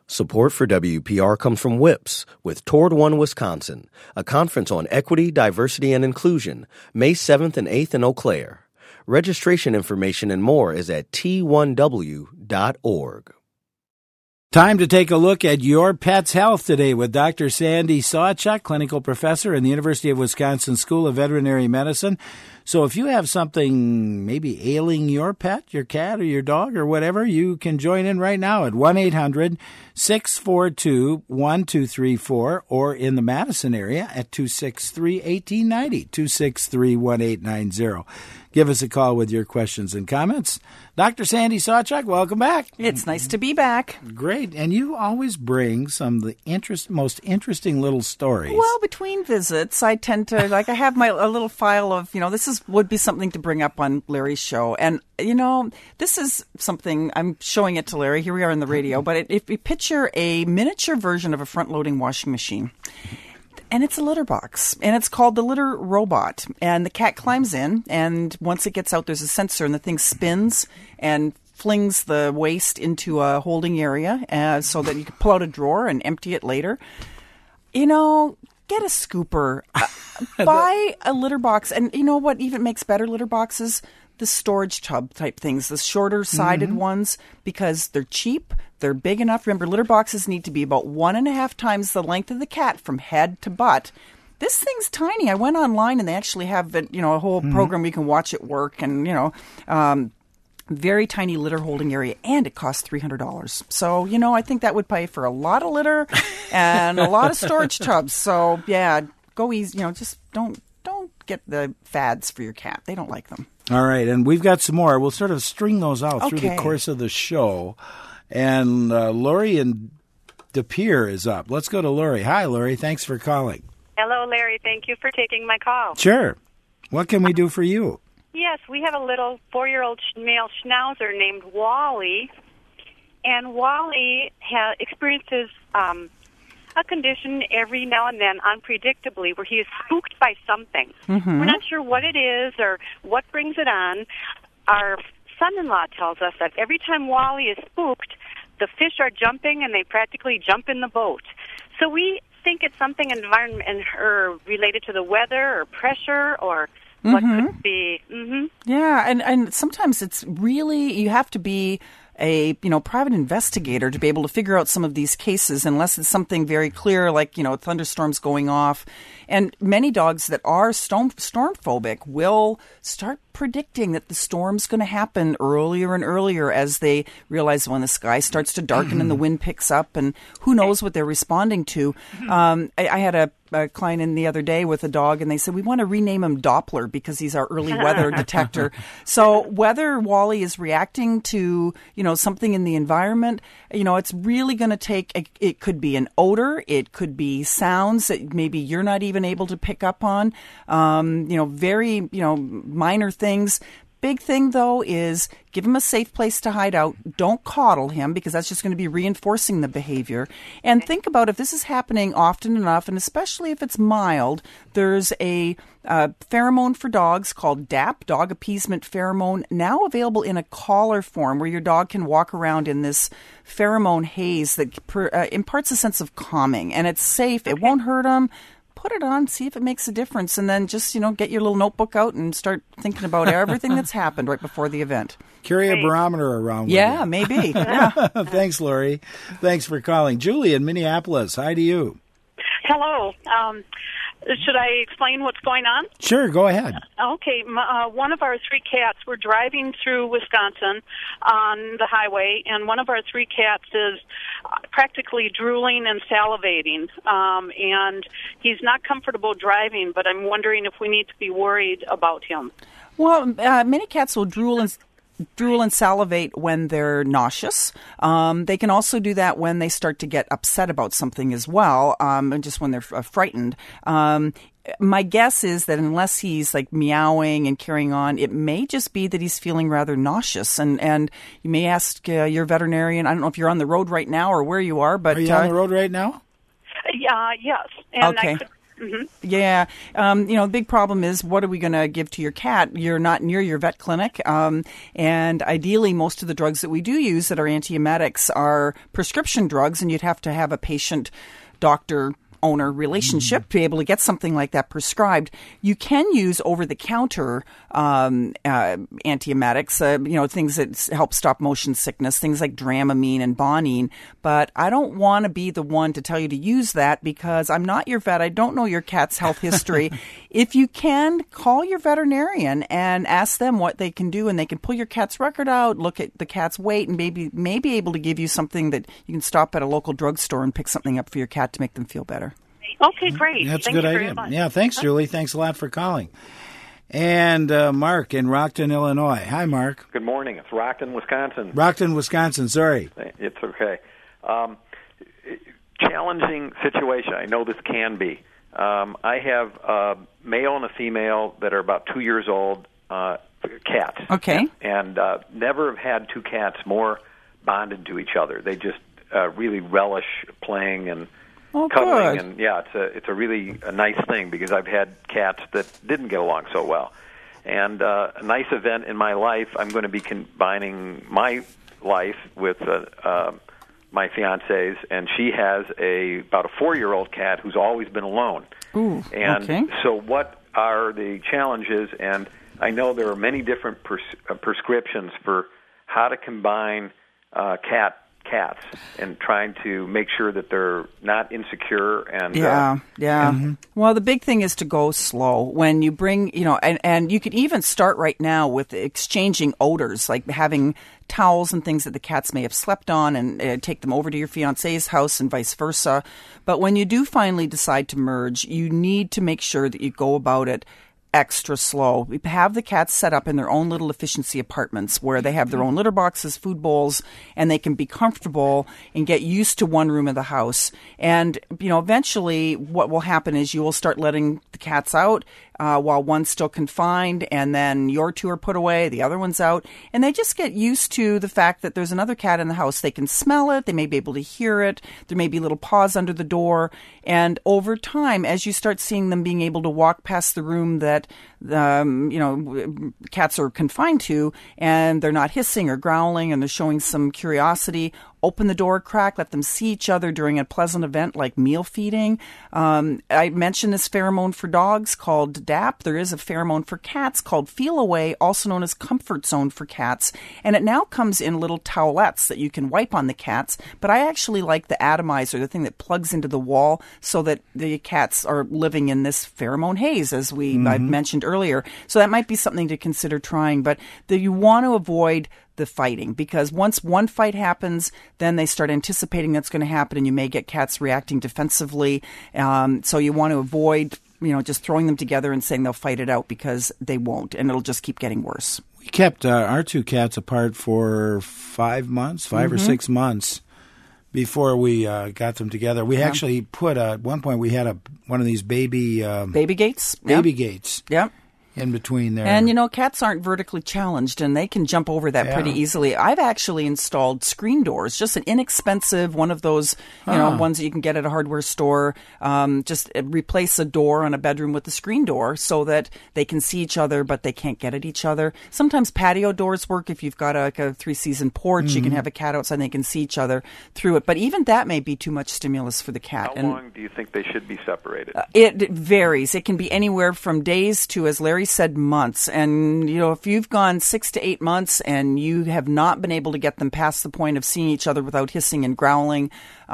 Support for WPR comes from WIPS with Toward One Wisconsin, a conference on equity, diversity, and inclusion, May 7th and 8th in Eau Claire. Registration information and more is at t1w.org. Time to take a look at your pet's health today with Dr. Sandy Sawchuk, clinical professor in the University of Wisconsin School of Veterinary Medicine. So if you have something maybe ailing your pet, your cat or your dog or whatever, you can join in right now at 1-800-642-1234 or in the Madison area at 263-1890, 263-1890. Give us a call with your questions and comments. Dr. Sandy Sawchuk, welcome back. It's nice to be back. Great. And you always bring some of the most interesting little stories. Well, between visits, I tend to, I have a little file of, this would be something to bring up on Larry's show. And, this is something, I'm showing it to Larry. Here we are on the radio. But if you picture a miniature version of a front-loading washing machine, and it's a litter box, and it's called the Litter Robot. And the cat climbs in, and once it gets out, there's a sensor, and the thing spins and flings the waste into a holding area so that you can pull out a drawer and empty it later. Get a scooper. Buy a litter box. And you know what even makes better litter boxes? The storage tub type things, the shorter-sided ones, because they're cheap, they're big enough. Remember, litter boxes need to be about 1.5 times the length of the cat from head to butt. This thing's tiny. I went online, and they actually have a whole program we can watch it work, and, very tiny litter holding area, and it costs $300. So, I think that would pay for a lot of litter and a lot of storage tubs. So, yeah, go easy. Just don't get the fads for your cat. They don't like them. All right, and we've got some more. We'll sort of string those out through the course of the show. And Lori in De Pere is up. Let's go to Lori. Hi, Lori. Thanks for calling. Hello, Larry. Thank you for taking my call. Sure. What can we do for you? Yes, we have a little 4-year-old male schnauzer named Wally. And Wally experiences a condition every now and then, unpredictably, where he is spooked by something. We're not sure what it is or what brings it on. Our son-in-law tells us that every time Wally is spooked, the fish are jumping and they practically jump in the boat. So we think it's something environment or related to the weather or pressure or what could it be. Yeah, and sometimes it's really, you have to be a private investigator to be able to figure out some of these cases, unless it's something very clear, like thunderstorms going off. And many dogs that are storm phobic will start predicting that the storm's going to happen earlier and earlier as they realize when the sky starts to darken and the wind picks up, and who knows what they're responding to. I had a client in the other day with a dog, and they said, we want to rename him Doppler because he's our early weather detector. So whether Wally is reacting to, something in the environment, it's really going to take, it could be an odor, it could be sounds that maybe you're not even able to pick up on, very, minor things. Big thing, though, is give him a safe place to hide out. Don't coddle him, because that's just going to be reinforcing the behavior. And think about if this is happening often enough, and especially if it's mild, there's a pheromone for dogs called DAP, Dog Appeasement Pheromone, now available in a collar form where your dog can walk around in this pheromone haze that imparts a sense of calming. And it's safe. It won't hurt him. Put it on, see if it makes a difference, and then just, get your little notebook out and start thinking about everything that's happened right before the event. Carry a barometer around with you. Maybe. Yeah. Thanks, Lori. Thanks for calling. Julie in Minneapolis, hi to you. Hello. Should I explain what's going on? Sure, go ahead. Okay. One of our 3 cats, we're driving through Wisconsin on the highway, and one of our 3 cats is practically drooling and salivating, and he's not comfortable driving, but I'm wondering if we need to be worried about him. Well, many cats will drool and salivate when they're nauseous. They can also do that when they start to get upset about something as well, and just when they're frightened. My guess is that unless he's like meowing and carrying on, it may just be that he's feeling rather nauseous. And you may ask your veterinarian, I don't know if you're on the road right now or where you are, but... Are you on the road right now? Yes. And okay. Mm-hmm. Yeah. The big problem is, what are we going to give to your cat? You're not near your vet clinic. And ideally, most of the drugs that we do use that are antiemetics are prescription drugs, and you'd have to have a patient-doctor owner relationship to be able to get something like that prescribed. You can use over-the-counter antiemetics, things that help stop motion sickness, things like Dramamine and Bonine. But I don't want to be the one to tell you to use that because I'm not your vet. I don't know your cat's health history. If you can, call your veterinarian and ask them what they can do, and they can pull your cat's record out, look at the cat's weight, and maybe able to give you something that you can stop at a local drugstore and pick something up for your cat to make them feel better. Okay, great. That's Thank a good you idea. very much. Yeah, thanks, Julie. Thanks a lot for calling. And Mark in Rockton, Illinois. Hi, Mark. Good morning. It's Rockton, Wisconsin. Rockton, Wisconsin. Sorry. It's okay. Challenging situation. I know this can be. I have a male and a female that are about 2 years old, cats. Okay. And never have had two cats more bonded to each other. They just really relish playing and cuddling, good. and it's a really nice thing because I've had cats that didn't get along so well. And a nice event in my life, I'm going to be combining my life with my fiance's, and she has about a 4-year-old cat who's always been alone. Ooh, and okay. so what are the challenges? And I know there are many different prescriptions for how to combine cats and trying to make sure that they're not insecure and Well, the big thing is to go slow when you bring, and you could even start right now with exchanging odors, like having towels and things that the cats may have slept on, and take them over to your fiance's house and vice versa. But when you do finally decide to merge, you need to make sure that you go about it extra slow. We have the cats set up in their own little efficiency apartments where they have their own litter boxes, food bowls, and they can be comfortable and get used to one room of the house. And, eventually what will happen is you will start letting the cats out while one's still confined, and then your two are put away, the other one's out, and they just get used to the fact that there's another cat in the house. They can smell it, they may be able to hear it, there may be little paws under the door, and over time, as you start seeing them being able to walk past the room that cats are confined to, and they're not hissing or growling, and they're showing some curiosity, open the door a crack, let them see each other during a pleasant event like meal feeding. I mentioned this pheromone for dogs called DAP. There is a pheromone for cats called Feel Away, also known as Comfort Zone for cats. And it now comes in little towelettes that you can wipe on the cats. But I actually like the atomizer, the thing that plugs into the wall so that the cats are living in this pheromone haze, as I mentioned earlier. So that might be something to consider trying. But you want to avoid the fighting, because once one fight happens, then they start anticipating that's going to happen, and you may get cats reacting defensively. So you want to avoid, just throwing them together and saying they'll fight it out, because they won't, and it'll just keep getting worse. We kept our two cats apart for 5 months, or 6 months before we got them together. We actually put at one point we had one of these baby gates. Baby gates. Yep. In between there. And, cats aren't vertically challenged, and they can jump over that pretty easily. I've actually installed screen doors, just an inexpensive one of those, ones that you can get at a hardware store. Just replace a door on a bedroom with a screen door so that they can see each other, but they can't get at each other. Sometimes patio doors work. If you've got a 3-season porch, you can have a cat outside and they can see each other through it. But even that may be too much stimulus for the cat. How long do you think they should be separated? It varies. It can be anywhere from days to, as Larry said, months. And, if you've gone 6 to 8 months and you have not been able to get them past the point of seeing each other without hissing and growling,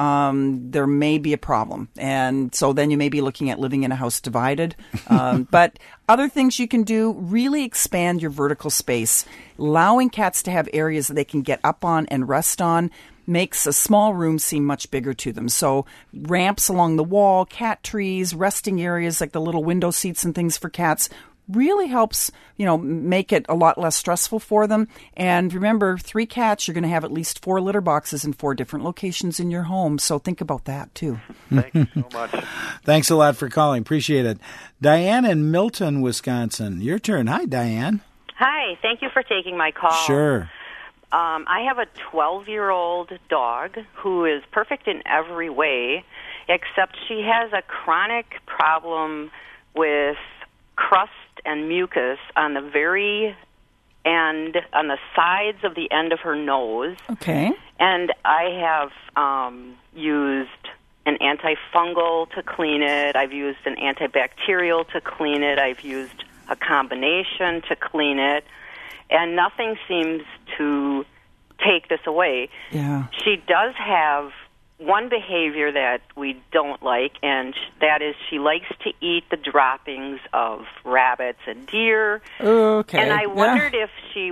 there may be a problem. And so then you may be looking at living in a house divided. But other things you can do, really expand your vertical space. Allowing cats to have areas that they can get up on and rest on makes a small room seem much bigger to them. So ramps along the wall, cat trees, resting areas like the little window seats and things for cats really helps, make it a lot less stressful for them. And remember, 3 cats, you're going to have at least 4 litter boxes in 4 different locations in your home. So think about that, too. Thank you so much. Thanks a lot for calling. Appreciate it. Diane in Milton, Wisconsin. Your turn. Hi, Diane. Hi. Thank you for taking my call. Sure. I have a 12-year-old dog who is perfect in every way, except she has a chronic problem with crust and mucus on the very end, on the sides of the end of her nose. Okay. And I have used an antifungal to clean it. I've used an antibacterial to clean it. I've used a combination to clean it. And nothing seems to take this away. Yeah. She does have one behavior that we don't like, and that is she likes to eat the droppings of rabbits and deer. Okay. And I wondered if she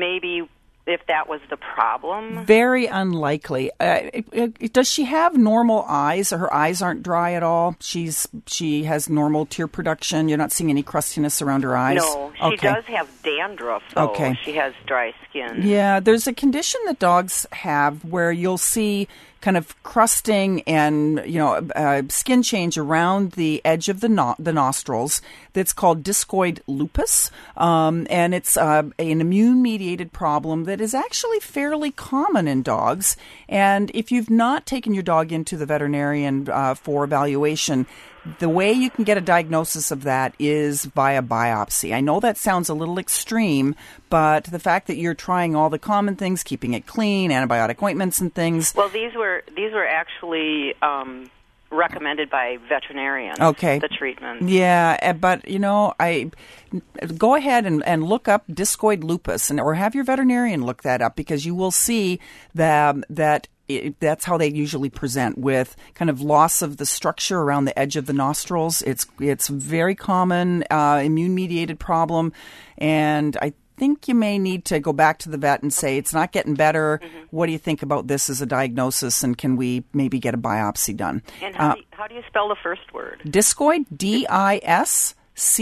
if that was the problem. Very unlikely. Does she have normal eyes? Her eyes aren't dry at all. She has normal tear production. You're not seeing any crustiness around her eyes? No, she does have dandruff, though. Okay. She has dry skin. Yeah, there's a condition that dogs have where you'll see kind of crusting and skin change around the edge of the nostrils. That's called discoid lupus, and it's an immune-mediated problem that is actually fairly common in dogs. And if you've not taken your dog into the veterinarian for evaluation, the way you can get a diagnosis of that is via biopsy. I know that sounds a little extreme, but the fact that you're trying all the common things, keeping it clean, antibiotic ointments and things. Well, these were actually recommended by veterinarians. Okay. The treatment. Yeah, but I go ahead and look up discoid lupus, or have your veterinarian look that up, because you will see that. That's how they usually present, with kind of loss of the structure around the edge of the nostrils. It's very common immune-mediated problem, and I think you may need to go back to the vet and say, it's not getting better. Mm-hmm. What do you think about this as a diagnosis, and can we maybe get a biopsy done? And how do you spell the first word? Discoid, DISCOID.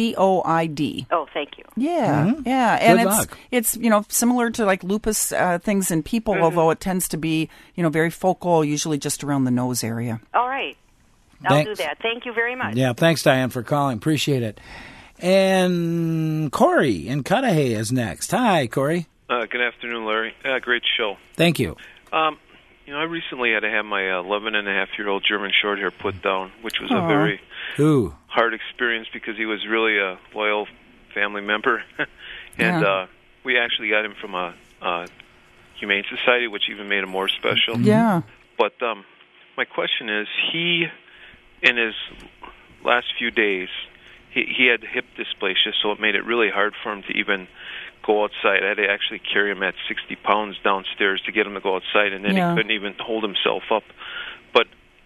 Oh, thank you. Yeah, Mm-hmm. yeah, and Good luck. it's similar to like lupus things in people, although it tends to be very focal, usually just around the nose area. All right, I'll do that. Thank you very much. Yeah, thanks, Diane, for calling. Appreciate it. And Corey in Cudahy is next. Hi, Corey. Good afternoon, Larry. Great show. Thank you. I recently had to have my 11-and-a-half-year-old German Shorthair put down, which was a very hard experience because he was really a loyal family member. And we actually got him from a Humane Society, which even made him more special. Yeah. But my question is, he, in his last few days, he had hip dysplasia, so it made it really hard for him to even go outside. I had to actually carry him at 60 pounds downstairs to get him to go outside, and then he couldn't even hold himself up. But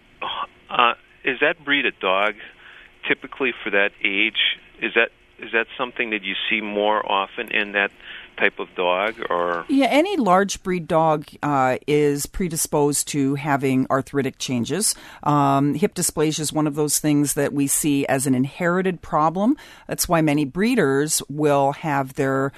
is that breed of dog typically for that age? Is that something that you see more often in that type of dog? Or any large breed dog is predisposed to having arthritic changes. Hip dysplasia is one of those things that we see as an inherited problem. That's why many breeders will have their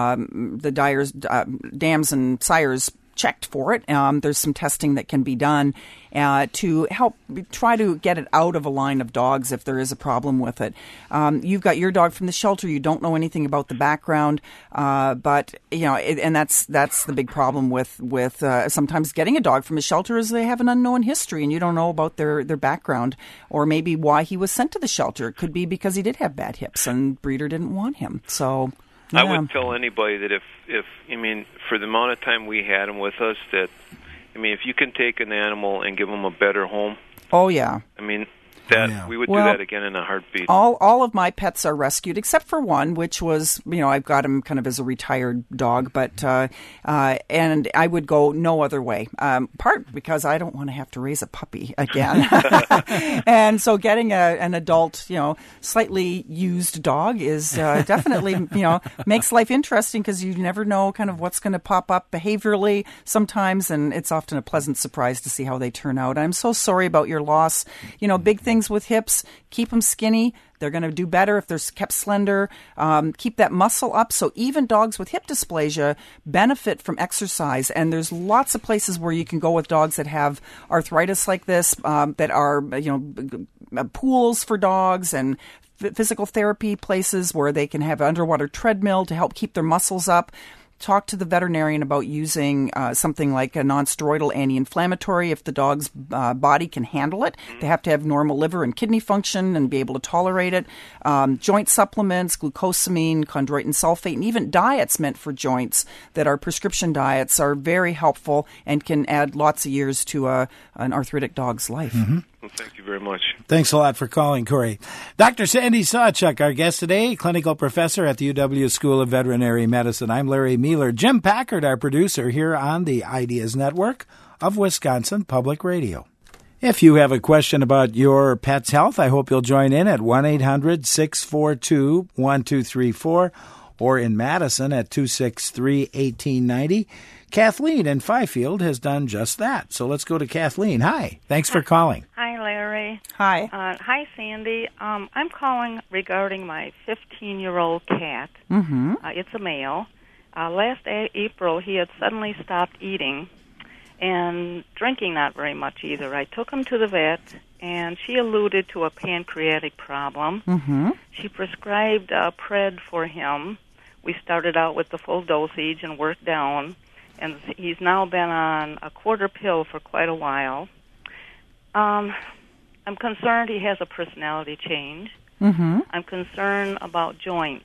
dams and sires checked for it. There's some testing that can be done to help try to get it out of a line of dogs if there is a problem with it. You've got your dog from the shelter. You don't know anything about the background, but and that's the big problem with sometimes getting a dog from a shelter is they have an unknown history and you don't know about their background, or maybe why he was sent to the shelter. It could be because he did have bad hips and breeder didn't want him. So. Yeah. I would tell anybody that if for the amount of time we had him with us, that if you can take an animal and give him a better home. Oh yeah. We would do that again in a heartbeat. All of my pets are rescued except for one, which was I've got him kind of as a retired dog, but and I would go no other way. Part because I don't want to have to raise a puppy again, and so getting an adult, slightly used dog is definitely makes life interesting because you never know kind of what's going to pop up behaviorally sometimes, and it's often a pleasant surprise to see how they turn out. I'm so sorry about your loss. Big things with hips, keep them skinny. They're going to do better if they're kept slender. Keep that muscle up. So even dogs with hip dysplasia benefit from exercise. And there's lots of places where you can go with dogs that have arthritis like this, that are, pools for dogs and physical therapy places where they can have an underwater treadmill to help keep their muscles up. talk to the veterinarian about using something like a non-steroidal anti-inflammatory if the dog's body can handle it. They have to have normal liver and kidney function and be able to tolerate it. Joint supplements, glucosamine, chondroitin sulfate, and even diets meant for joints that are prescription diets are very helpful and can add lots of years to an arthritic dog's life. Mm-hmm. Well, thank you very much. Thanks a lot for calling, Corey. Dr. Sandy Sawchuk, our guest today, clinical professor at the UW School of Veterinary Medicine. I'm Larry Mueller. Jim Packard, our producer here on the Ideas Network of Wisconsin Public Radio. If you have a question about your pet's health, I hope you'll join in at 1-800-642-1234 or in Madison at 263-1890. Kathleen in Fifield has done just that. So let's go to Kathleen. Hi. Thanks for calling. Hi, Larry. Hi. Hi, Sandy. I'm calling regarding my 15-year-old cat. Mm-hmm. It's a male. Last April, he had suddenly stopped eating and drinking not very much either. I took him to the vet, and she alluded to a pancreatic problem. Mm-hmm. She prescribed Pred for him. We started out with the full dosage and worked down. And he's now been on a quarter pill for quite a while. I'm concerned he has a personality change. Mm-hmm. I'm concerned about joints,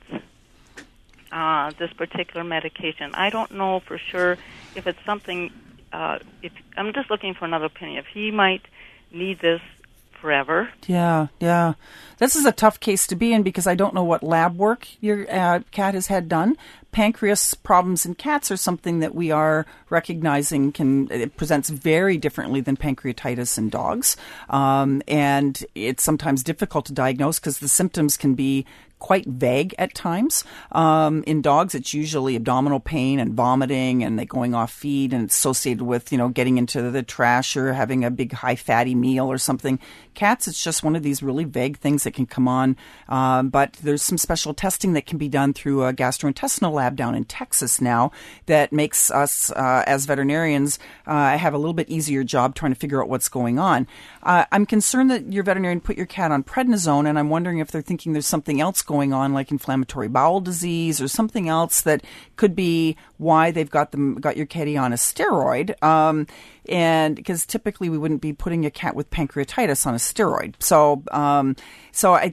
this particular medication. I don't know for sure if it's something, if I'm just looking for another opinion. If he might need this forever. Yeah. This is a tough case to be in because I don't know what lab work your cat has had done. Pancreas problems in cats are something that we are recognizing it presents very differently than pancreatitis in dogs. And it's sometimes difficult to diagnose because the symptoms can be quite vague at times. In dogs, it's usually abdominal pain and vomiting and they going off feed, and it's associated with, getting into the trash or having a big high fatty meal or something. Cats, it's just one of these really vague things that can come on. But there's some special testing that can be done through a gastrointestinal lab down in Texas now that makes us, as veterinarians, have a little bit easier job trying to figure out what's going on. I'm concerned that your veterinarian put your cat on prednisone, and I'm wondering if they're thinking there's something else going on, like inflammatory bowel disease or something else that could be why they've got your kitty on a steroid. And because typically we wouldn't be putting a cat with pancreatitis on a steroid. So I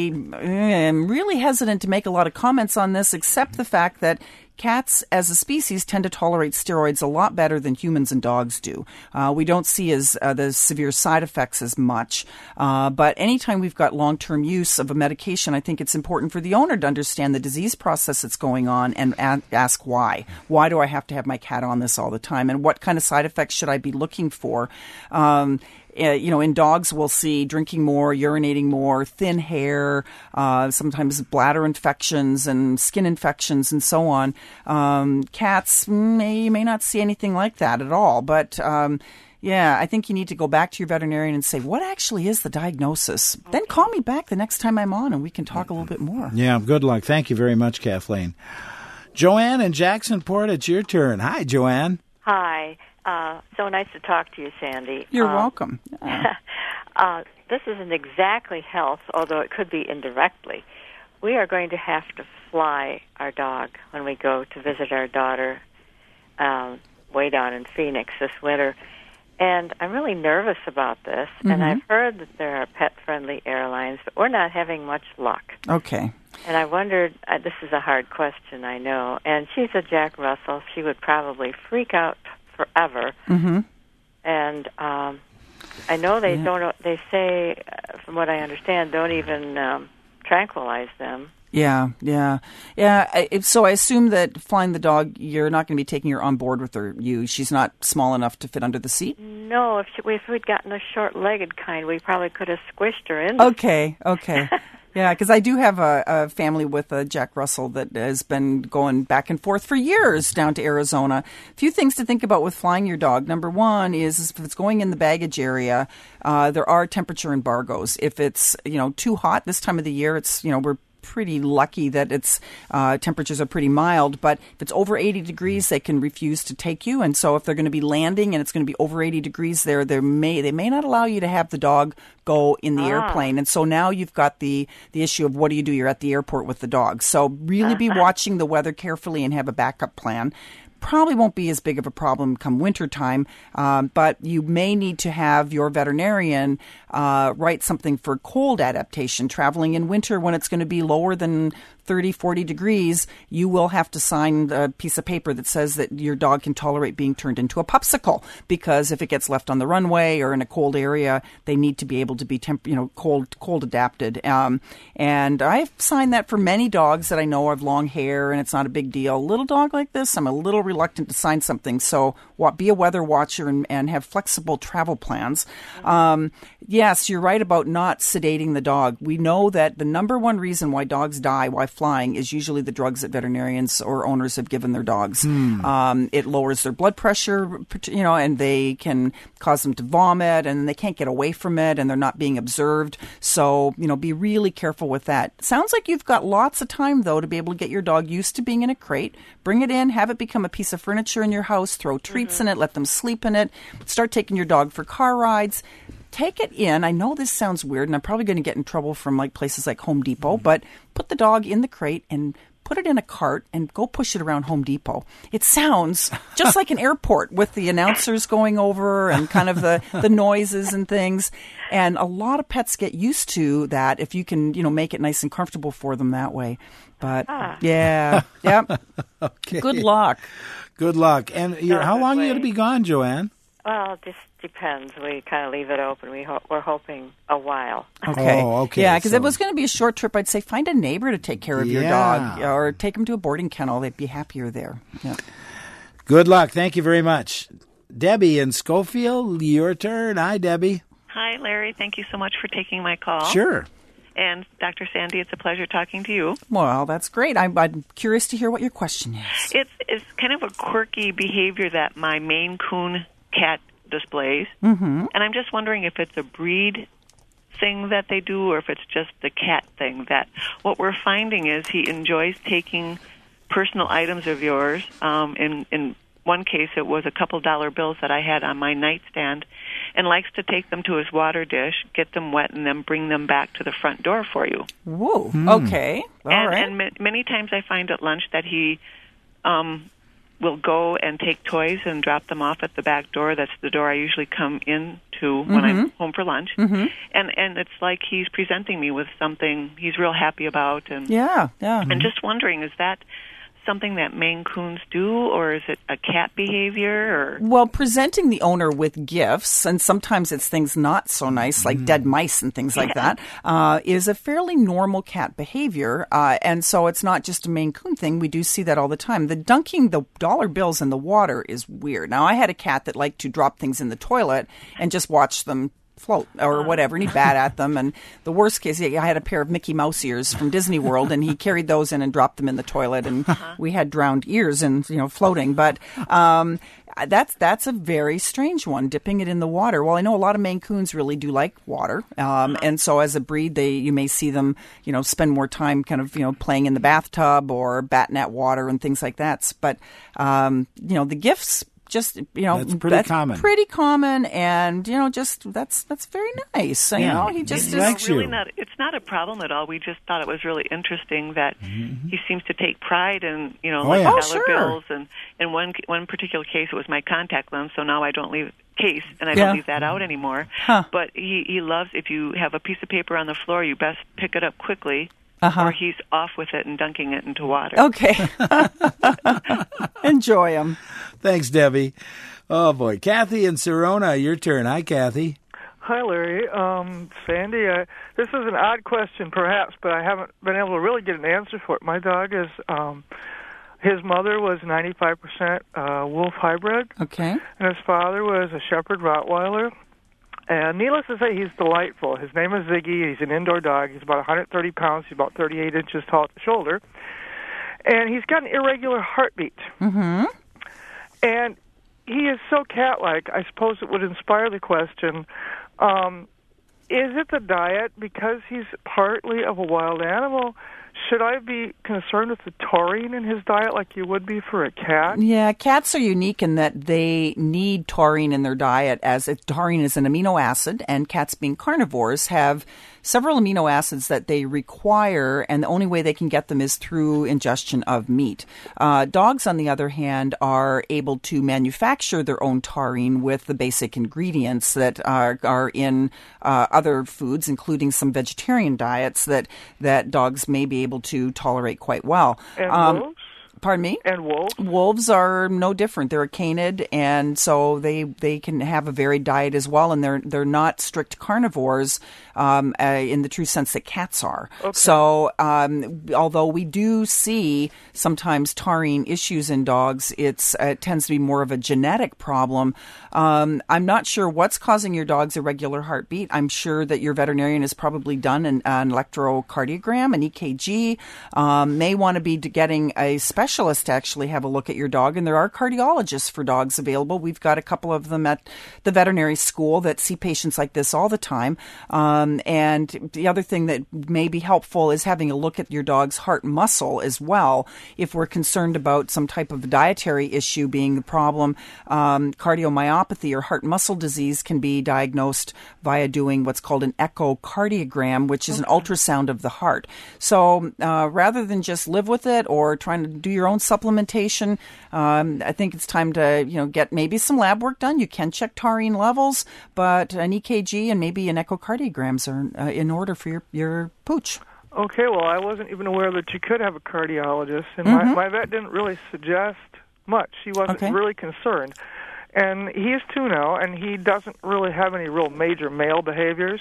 am really hesitant to make a lot of comments on this, except the fact that cats as a species tend to tolerate steroids a lot better than humans and dogs do. We don't see the severe side effects as much. But anytime we've got long-term use of a medication, I think it's important for the owner to understand the disease process that's going on and ask why. Why do I have to have my cat on this all the time? And what kind of side effects should I be looking for? In dogs, we'll see drinking more, urinating more, thin hair, sometimes bladder infections and skin infections and so on. Cats may not see anything like that at all. But, I think you need to go back to your veterinarian and say, what actually is the diagnosis? Okay. Then call me back the next time I'm on and we can talk a little bit more. Yeah, good luck. Thank you very much, Kathleen. Joanne in Jacksonport, it's your turn. Hi, Joanne. Hi. So nice to talk to you, Sandy. You're welcome. This isn't exactly health, although it could be indirectly. We are going to have to fly our dog when we go to visit our daughter way down in Phoenix this winter. And I'm really nervous about this. Mm-hmm. And I've heard that there are pet-friendly airlines, but we're not having much luck. Okay. And I wondered, this is a hard question, I know, and she's a Jack Russell. She would probably freak out forever. Mm-hmm. And I know they don't. They say, from what I understand, don't even tranquilize them. Yeah. So I assume that flying the dog, you're not going to be taking her on board with you. She's not small enough to fit under the seat? No, if we'd gotten a short-legged kind, we probably could have squished her in. Okay. Yeah, because I do have a family with a Jack Russell that has been going back and forth for years down to Arizona. A few things to think about with flying your dog. Number one is if it's going in the baggage area, there are temperature embargoes. If it's too hot this time of the year, it's we're pretty lucky that its temperatures are pretty mild. But if it's over 80 degrees, they can refuse to take you. And so if they're going to be landing and it's going to be over 80 degrees there, they may not allow you to have the dog go in the airplane. And so now you've got the issue of what do you do? You're at the airport with the dog. So really be watching the weather carefully and have a backup plan. Probably won't be as big of a problem come wintertime, but you may need to have your veterinarian write something for cold adaptation. Traveling in winter when it's going to be lower than 30, 40 degrees, you will have to sign a piece of paper that says that your dog can tolerate being turned into a popsicle, because if it gets left on the runway or in a cold area, they need to be able to be cold adapted. And I've signed that for many dogs that I know have long hair and it's not a big deal. A little dog like this, I'm a little reluctant to sign something. So be a weather watcher and have flexible travel plans. Yes, you're right about not sedating the dog. We know that the number one reason why dogs die while flying is usually the drugs that veterinarians or owners have given their dogs. It lowers their blood pressure, and they can cause them to vomit, and they can't get away from it, and they're not being observed. So, be really careful with that. Sounds like you've got lots of time, though, to be able to get your dog used to being in a crate. Bring it in, have it become a piece of furniture in your house, throw treats in it, let them sleep in it, start taking your dog for car rides. Take it in. I know this sounds weird, and I'm probably going to get in trouble from places like Home Depot, but put the dog in the crate and put it in a cart and go push it around Home Depot. It sounds just like an airport with the announcers going over and kind of the noises and things. And a lot of pets get used to that if you can, make it nice and comfortable for them that way. But yeah. Okay. Good luck. Good luck. And how long are you going to be gone, Joanne? Well, this depends. We kind of leave it open. We're hoping a while. Okay. Oh, okay. Yeah, because if it was going to be a short trip, I'd say find a neighbor to take care of your dog, or take him to a boarding kennel. They'd be happier there. Yeah. Good luck. Thank you very much. Debbie in Schofield, your turn. Hi, Debbie. Hi, Larry. Thank you so much for taking my call. Sure. And Dr. Sandy, it's a pleasure talking to you. Well, that's great. I'm curious to hear what your question is. It's kind of a quirky behavior that my Maine Coon cat displays, and I'm just wondering if it's a breed thing that they do or if it's just the cat thing. That what we're finding is he enjoys taking personal items of yours. In one case, it was a couple dollar bills that I had on my nightstand, and likes to take them to his water dish, get them wet, and then bring them back to the front door for you. Whoa. Okay. All right. And many times I find at lunch that he will go and take toys and drop them off at the back door. That's the door I usually come into when I'm home for lunch. And it's like he's presenting me with something he's real happy about. And And just wondering, is that something that Maine Coons do, or is it a cat behavior? Or well, presenting the owner with gifts, and sometimes it's things not so nice, like dead mice and things like that, is a fairly normal cat behavior. And so it's not just a Maine Coon thing. We do see that all the time. The dunking the dollar bills in the water is weird. Now, I had a cat that liked to drop things in the toilet and just watch them float or whatever, and he'd bat at them. And the worst case, I had a pair of Mickey Mouse ears from Disney World, and he carried those in and dropped them in the toilet, and we had drowned ears and floating. But that's a very strange one, dipping it in the water. Well, I know a lot of Maine Coons really do like water, and so as a breed, you may see them, spend more time kind of playing in the bathtub or batting at water and things like that. But the gifts. Just that's pretty common. Pretty common, and that's very nice. He just is really not. It's not a problem at all. We just thought it was really interesting that he seems to take pride in dollar bills, and in one particular case it was my contact lens. So now I don't leave that out anymore. But he loves, if you have a piece of paper on the floor, you best pick it up quickly. Or he's off with it and dunking it into water. Okay. Enjoy him. Thanks, Debbie. Oh, boy. Kathy and Serona, your turn. Hi, Kathy. Hi, Larry. Sandy, this is an odd question, perhaps, but I haven't been able to really get an answer for it. My dog is, his mother was 95% wolf hybrid. Okay. And his father was a Shepherd Rottweiler. And needless to say, he's delightful. His name is Ziggy. He's an indoor dog. He's about 130 pounds. He's about 38 inches tall at the shoulder. And he's got an irregular heartbeat. And he is so cat-like, I suppose it would inspire the question, is it the diet? Because he's partly of a wild animal, should I be concerned with the taurine in his diet like you would be for a cat? Yeah, cats are unique in that they need taurine in their diet, as taurine is an amino acid, and cats being carnivores have several amino acids that they require, and the only way they can get them is through ingestion of meat. Dogs, on the other hand, are able to manufacture their own taurine with the basic ingredients that are in other foods, including some vegetarian diets that dogs may be able to tolerate quite well. And wolves? Pardon me? And wolves? Wolves are no different. They're a canid, and so they can have a varied diet as well, and they're not strict carnivores in the true sense that cats are. Okay. So although we do see sometimes taurine issues in dogs, it tends to be more of a genetic problem. I'm not sure what's causing your dog's irregular heartbeat. I'm sure that your veterinarian has probably done an electrocardiogram, an EKG, may want to be getting a specialist to actually have a look at your dog, and there are cardiologists for dogs available. We've got a couple of them at the veterinary school that see patients like this all the time. And the other thing that may be helpful is having a look at your dog's heart muscle as well. If we're concerned about some type of dietary issue being the problem, cardiomyopathy or heart muscle disease can be diagnosed via doing what's called an echocardiogram, which is an ultrasound of the heart. So rather than just live with it or trying to do your own supplementation, I think it's time to get maybe some lab work done. You can check taurine levels, but an EKG and maybe an echocardiograms are in order for your pooch. Okay, well, I wasn't even aware that you could have a cardiologist, and my vet didn't really suggest much. He wasn't really concerned. And he is 2 now, and he doesn't really have any real major male behaviors.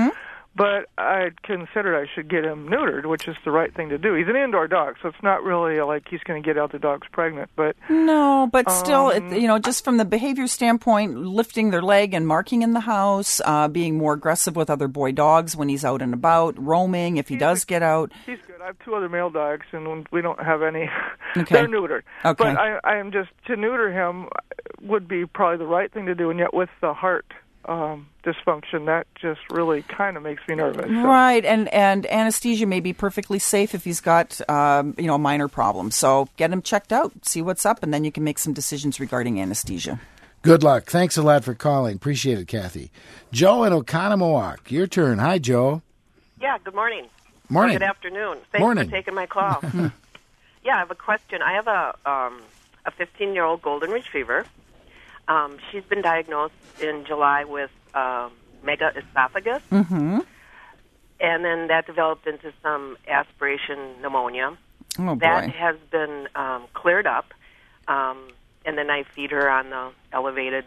But I considered I should get him neutered, which is the right thing to do. He's an indoor dog, so it's not really like he's going to get out the dog's pregnant. But no, but still, just from the behavior standpoint, lifting their leg and marking in the house, being more aggressive with other boy dogs when he's out and about, roaming if he does get out. He's good. I have 2 other male dogs, and we don't have any. They're neutered. Okay. But I am just, to neuter him would be probably the right thing to do, and yet with the heart dysfunction, that just really kind of makes me nervous. So. Right, and anesthesia may be perfectly safe if he's got a minor problem. So get him checked out, see what's up, and then you can make some decisions regarding anesthesia. Good luck. Thanks a lot for calling. Appreciate it, Kathy. Joe in Oconomowoc, your turn. Hi, Joe. Yeah, good morning. Morning. Or good afternoon. Thanks for taking my call. Yeah, I have a question. I have a 15-year-old golden retriever. She's been diagnosed in July with megaesophagus, and then that developed into some aspiration pneumonia. Oh, boy. That has been cleared up, and then I feed her on the elevated,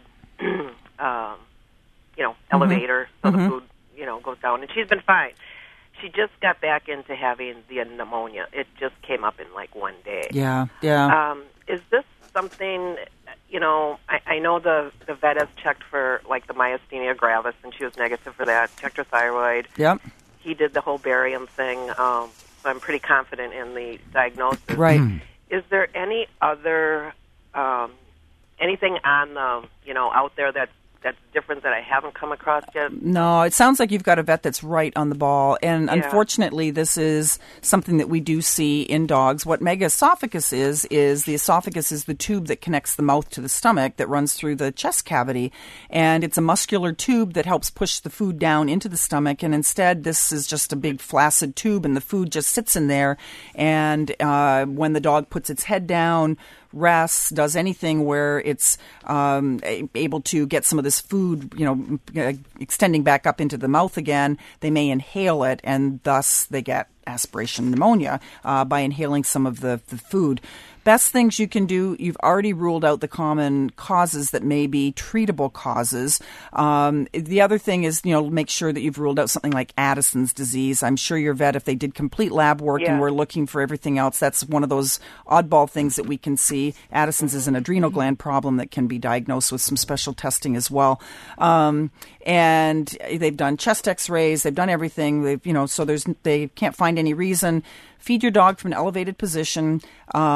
elevator, so the food, goes down, and she's been fine. She just got back into having the pneumonia. It just came up in like one day. Yeah. Is this something? I know the vet has checked for, like, the myasthenia gravis, and she was negative for that, checked her thyroid. Yep. He did the whole barium thing, so I'm pretty confident in the diagnosis. Right. Is there any other, anything on the, out there that's different that I haven't come across yet? No, it sounds like you've got a vet that's right on the ball. And unfortunately, this is something that we do see in dogs. What megaesophagus is the esophagus is the tube that connects the mouth to the stomach that runs through the chest cavity. And it's a muscular tube that helps push the food down into the stomach. And instead, this is just a big flaccid tube, and the food just sits in there. And when the dog puts its head down, rests, does anything where it's able to get some of this food, extending back up into the mouth again, they may inhale it, and thus they get aspiration pneumonia by inhaling some of the food. Best things you can do, you've already ruled out the common causes that may be treatable causes. The other thing is, make sure that you've ruled out something like Addison's disease. I'm sure your vet, if they did complete lab work and we're looking for everything else, that's one of those oddball things that we can see. Addison's is an adrenal gland problem that can be diagnosed with some special testing as well. And they've done chest x-rays, they've done everything. They've, so they can't find any reason. Feed your dog from an elevated position.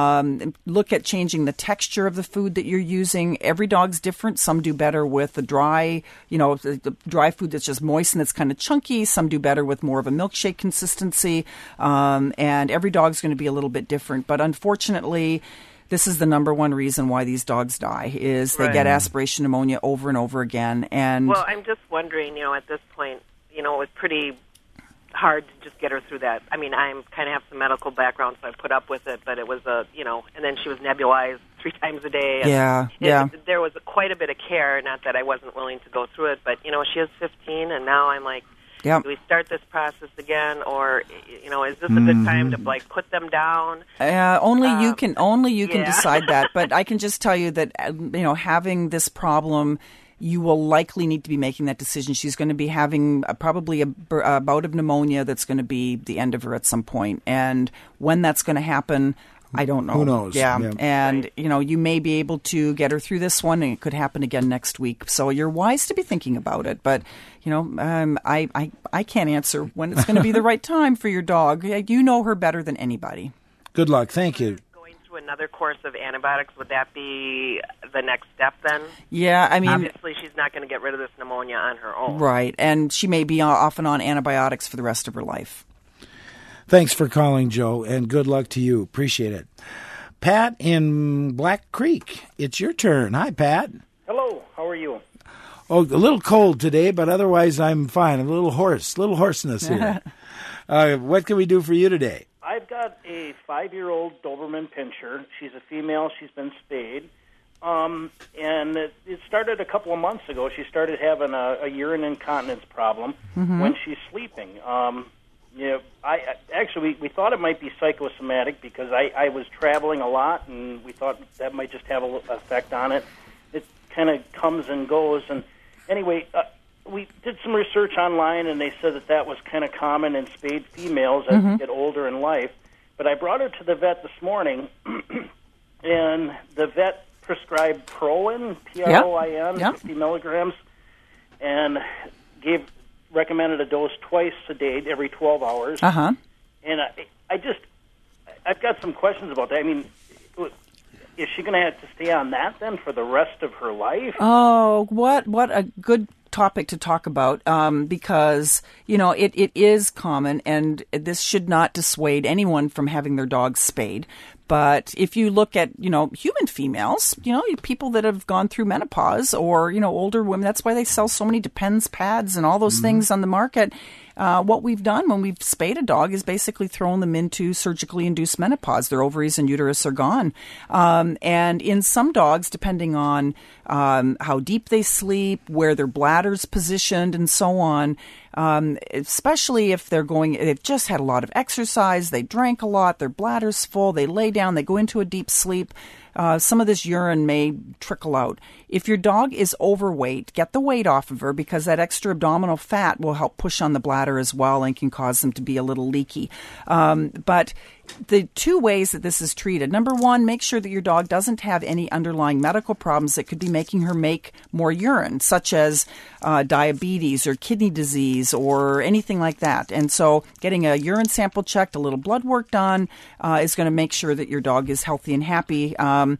Look at changing the texture of the food that you're using. Every dog's different. Some do better with the dry, the dry food that's just moist and that's kind of chunky. Some do better with more of a milkshake consistency. And every dog's going to be a little bit different. But unfortunately, this is the number one reason why these dogs die, is they get aspiration pneumonia over and over again. And well, I'm just wondering, at this point, it's pretty hard to just get her through that. I mean, I kind of have some medical background, so I put up with it, but it was and then she was nebulized 3 times a day. And there was quite a bit of care, not that I wasn't willing to go through it, but, she is 15, and now I'm like, do we start this process again, or is this a good time to put them down? Only you can decide that. But I can just tell you that having this problem, you will likely need to be making that decision. She's going to be having probably a bout of pneumonia that's going to be the end of her at some point, and when that's going to happen, I don't know. Who knows? Yeah. And, you may be able to get her through this one, and it could happen again next week. So you're wise to be thinking about it. But, I can't answer when it's going to be the right time for your dog. You know her better than anybody. Good luck. Thank you. Going through another course of antibiotics, would that be the next step then? Yeah, I mean, obviously she's not going to get rid of this pneumonia on her own. Right. And she may be off and on antibiotics for the rest of her life. Thanks for calling, Joe, and good luck to you. Appreciate it. Pat in Black Creek, it's your turn. Hi, Pat. Hello. How are you? Oh, a little cold today, but otherwise I'm fine. A little hoarseness here. What can we do for you today? I've got a 5-year-old Doberman Pinscher. She's a female. She's been spayed. And it started a couple of months ago. She started having a urine incontinence problem when she's sleeping. We thought it might be psychosomatic because I was traveling a lot, and we thought that might just have an effect on it. It kind of comes and goes. And anyway, we did some research online, and they said that was kind of common in spayed females as they get older in life. But I brought her to the vet this morning, and the vet prescribed Proin, P-R-O-I-N, 50 milligrams, and recommended a dose twice a day, every 12 hours. And I've got some questions about that. I mean, is she going to have to stay on that then for the rest of her life? Oh, what a good topic to talk about, because it is common, and this should not dissuade anyone from having their dogs spayed. But if you look at, human females, people that have gone through menopause, or, older women, that's why they sell so many Depends pads and all those things on the market. What we've done when we've spayed a dog is basically thrown them into surgically induced menopause. Their ovaries and uterus are gone. And in some dogs, depending on how deep they sleep, where their bladder's positioned, and so on, especially if they've just had a lot of exercise, they drank a lot, their bladder's full, they lay down, they go into a deep sleep, some of this urine may trickle out. If your dog is overweight, get the weight off of her, because that extra abdominal fat will help push on the bladder as well and can cause them to be a little leaky. But the 2 ways that this is treated. Number 1, make sure that your dog doesn't have any underlying medical problems that could be making her make more urine, such as diabetes or kidney disease or anything like that. And so getting a urine sample checked, a little blood work done, is going to make sure that your dog is healthy and happy.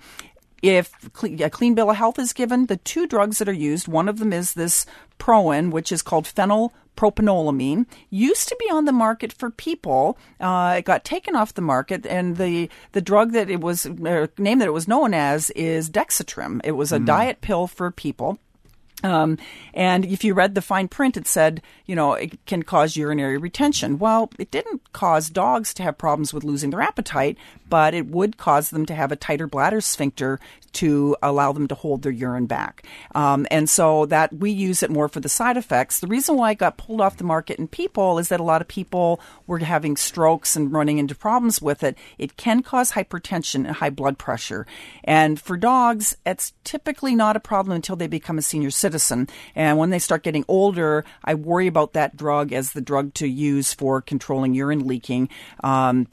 If a clean bill of health is given, the 2 drugs that are used, one of them is this Proin, which is called phenylpropanolamine, used to be on the market for people. It got taken off the market, and the drug that it was, name that it was known as, is Dexatrim. It was a diet pill for people. And if you read the fine print, it said, it can cause urinary retention. Well, it didn't cause dogs to have problems with losing their appetite, but it would cause them to have a tighter bladder sphincter to allow them to hold their urine back. And so that we use it more for the side effects. The reason why it got pulled off the market in people is that a lot of people were having strokes and running into problems with it. It can cause hypertension and high blood pressure. And for dogs, it's typically not a problem until they become a senior citizen. And when they start getting older, I worry about that drug as the drug to use for controlling urine leaking. But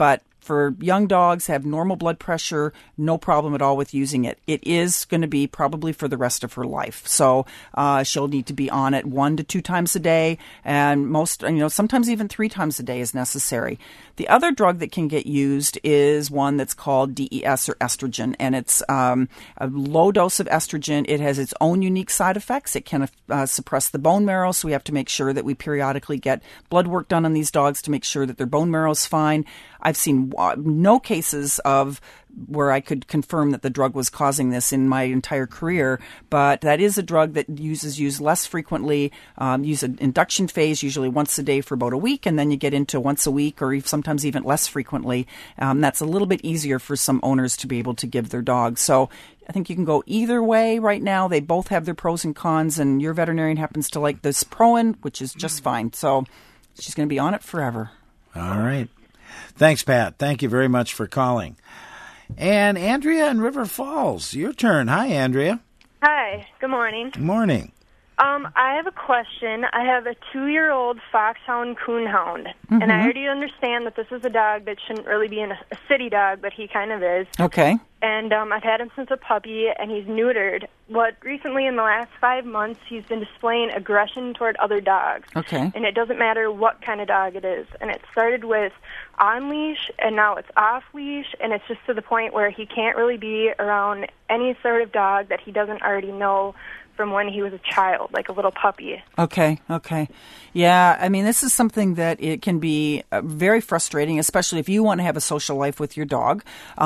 for young dogs, have normal blood pressure, no problem at all with using it. It is going to be probably for the rest of her life. So she'll need to be on it 1 to 2 times a day, and sometimes even 3 times a day is necessary. The other drug that can get used is one that's called DES or estrogen, and it's a low dose of estrogen. It has its own unique side effects. It can suppress the bone marrow, so we have to make sure that we periodically get blood work done on these dogs to make sure that their bone marrow is fine. I've seen no cases of where I could confirm that the drug was causing this in my entire career, but that is a drug that used less frequently. Use an induction phase, usually once a day for about a week, and then you get into once a week or sometimes even less frequently. That's a little bit easier for some owners to be able to give their dogs. So I think you can go either way right now. They both have their pros and cons, and your veterinarian happens to like this Proin, which is just fine. So she's going to be on it forever. All right. Thanks, Pat. Thank you very much for calling. And Andrea in River Falls, your turn. Hi, Andrea. Hi. Good morning. Good morning. I have a question. I have a 2-year-old foxhound coonhound, and I already understand that this is a dog that shouldn't really be a city dog, but he kind of is. Okay. And I've had him since a puppy, and he's neutered. But recently, in the last 5 months, he's been displaying aggression toward other dogs. Okay. And it doesn't matter what kind of dog it is. And it started with on-leash, and now it's off-leash, and it's just to the point where he can't really be around any sort of dog that he doesn't already know from when he was a child, like a little puppy. Okay. Yeah, I mean, this is something that it can be very frustrating, especially if you want to have a social life with your dog.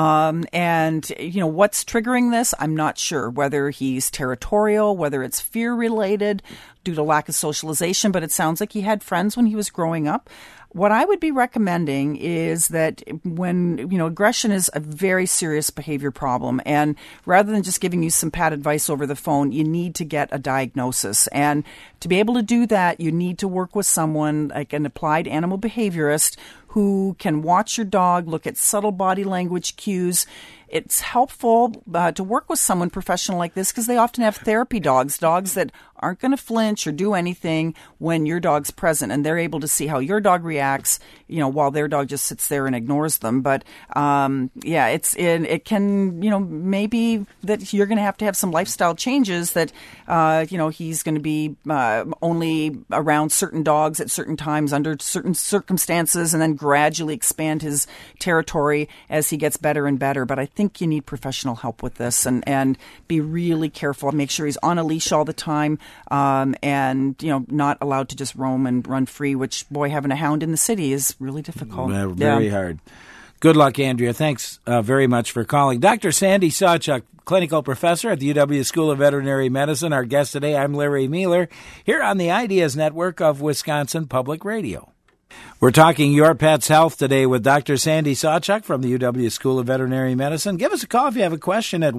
And, what's triggering this, I'm not sure. Whether he's territorial, whether it's fear-related due to lack of socialization, but it sounds like he had friends when he was growing up. What I would be recommending is that when, aggression is a very serious behavior problem, and rather than just giving you some pat advice over the phone, you need to get a diagnosis. And to be able to do that, you need to work with someone like an applied animal behaviorist who can watch your dog, look at subtle body language cues. It's helpful to work with someone professional like this because they often have therapy dogs that aren't going to flinch or do anything when your dog's present, and they're able to see how your dog reacts, while their dog just sits there and ignores them. But it can, maybe that you're going to have some lifestyle changes that, he's going to be only around certain dogs at certain times under certain circumstances, and then gradually expand his territory as he gets better and better. But I think you need professional help with this, and be really careful. Make sure he's on a leash all the time, and not allowed to just roam and run free, which, boy, having a hound in the city is really difficult. Very hard. Good luck, Andrea. Thanks very much for calling. Dr. Sandy Sawchuk, clinical professor at the UW School of Veterinary Medicine. Our guest today, I'm Larry Mueller, here on the Ideas Network of Wisconsin Public Radio. We're talking Your Pet's Health today with Dr. Sandy Sawchuk from the UW School of Veterinary Medicine. Give us a call if you have a question at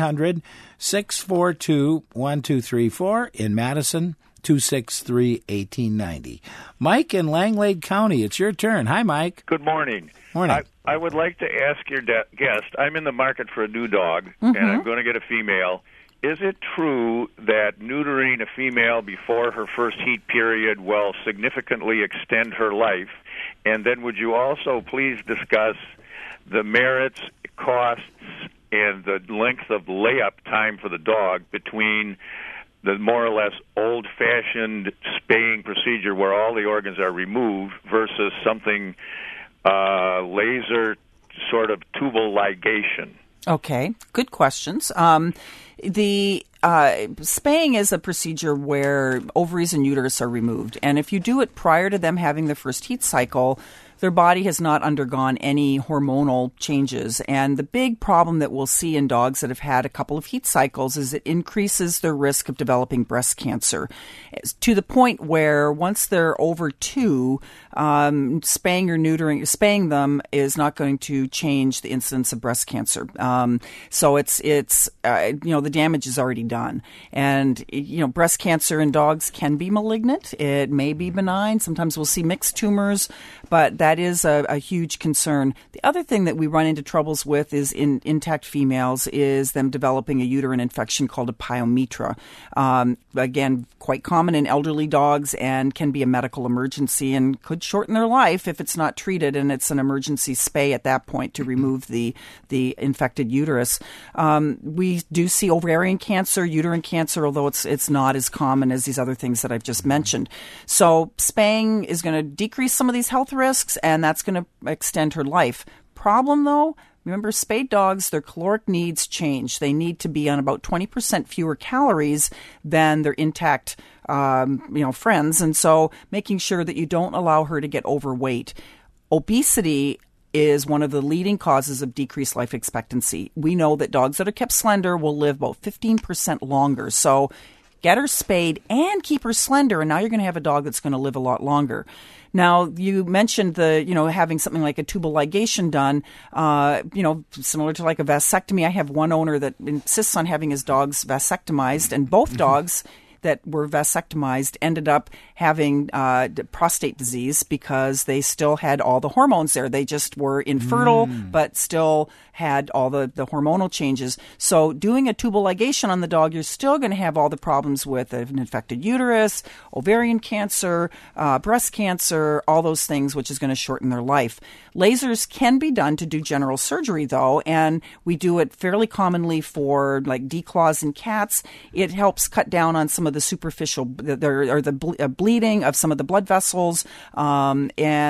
1-800-642-1234 in Madison, 263-1890. Mike in Langlade County, it's your turn. Hi, Mike. Good morning. Morning. I would like to ask your guest, I'm in the market for a new dog, and I'm going to get a female. Is it true that neutering a female before her first heat period will significantly extend her life? And then would you also please discuss the merits, costs, and the length of layup time for the dog between the more or less old-fashioned spaying procedure where all the organs are removed versus something laser sort of tubal ligation? Okay, good questions. The spaying is a procedure where ovaries and uterus are removed. And if you do it prior to them having their first heat cycle, their body has not undergone any hormonal changes. And the big problem that we'll see in dogs that have had a couple of heat cycles is it increases their risk of developing breast cancer, to the point where once they're over 2, spaying them is not going to change the incidence of breast cancer. So it's the damage is already done. And, breast cancer in dogs can be malignant. It may be benign. Sometimes we'll see mixed tumors, but that is a huge concern. The other thing that we run into troubles with is in intact females is them developing a uterine infection called a pyometra. Again, quite common in elderly dogs and can be a medical emergency and could shorten their life if it's not treated, and it's an emergency spay at that point to remove the infected uterus. We do see ovarian cancer, uterine cancer, although it's not as common as these other things that I've just mentioned. So spaying is going to decrease some of these health risks, and that's going to extend her life. Problem, though, remember, spayed dogs, their caloric needs change. They need to be on about 20% fewer calories than their intact friends, and so making sure that you don't allow her to get overweight. Obesity is one of the leading causes of decreased life expectancy. We know that dogs that are kept slender will live about 15% longer. So get her spayed and keep her slender, and now you're going to have a dog that's going to live a lot longer. Now, you mentioned having something like a tubal ligation done, similar to like a vasectomy. I have one owner that insists on having his dogs vasectomized, and both dogs that were vasectomized ended up having prostate disease because they still had all the hormones there. They just were infertile, but still had all the hormonal changes. So doing a tubal ligation on the dog, you're still going to have all the problems with an infected uterus, ovarian cancer, breast cancer, all those things, which is going to shorten their life. Lasers can be done to do general surgery, though, and we do it fairly commonly for like declaws in cats. It helps cut down on some of the superficial bleeding of some of the blood vessels, and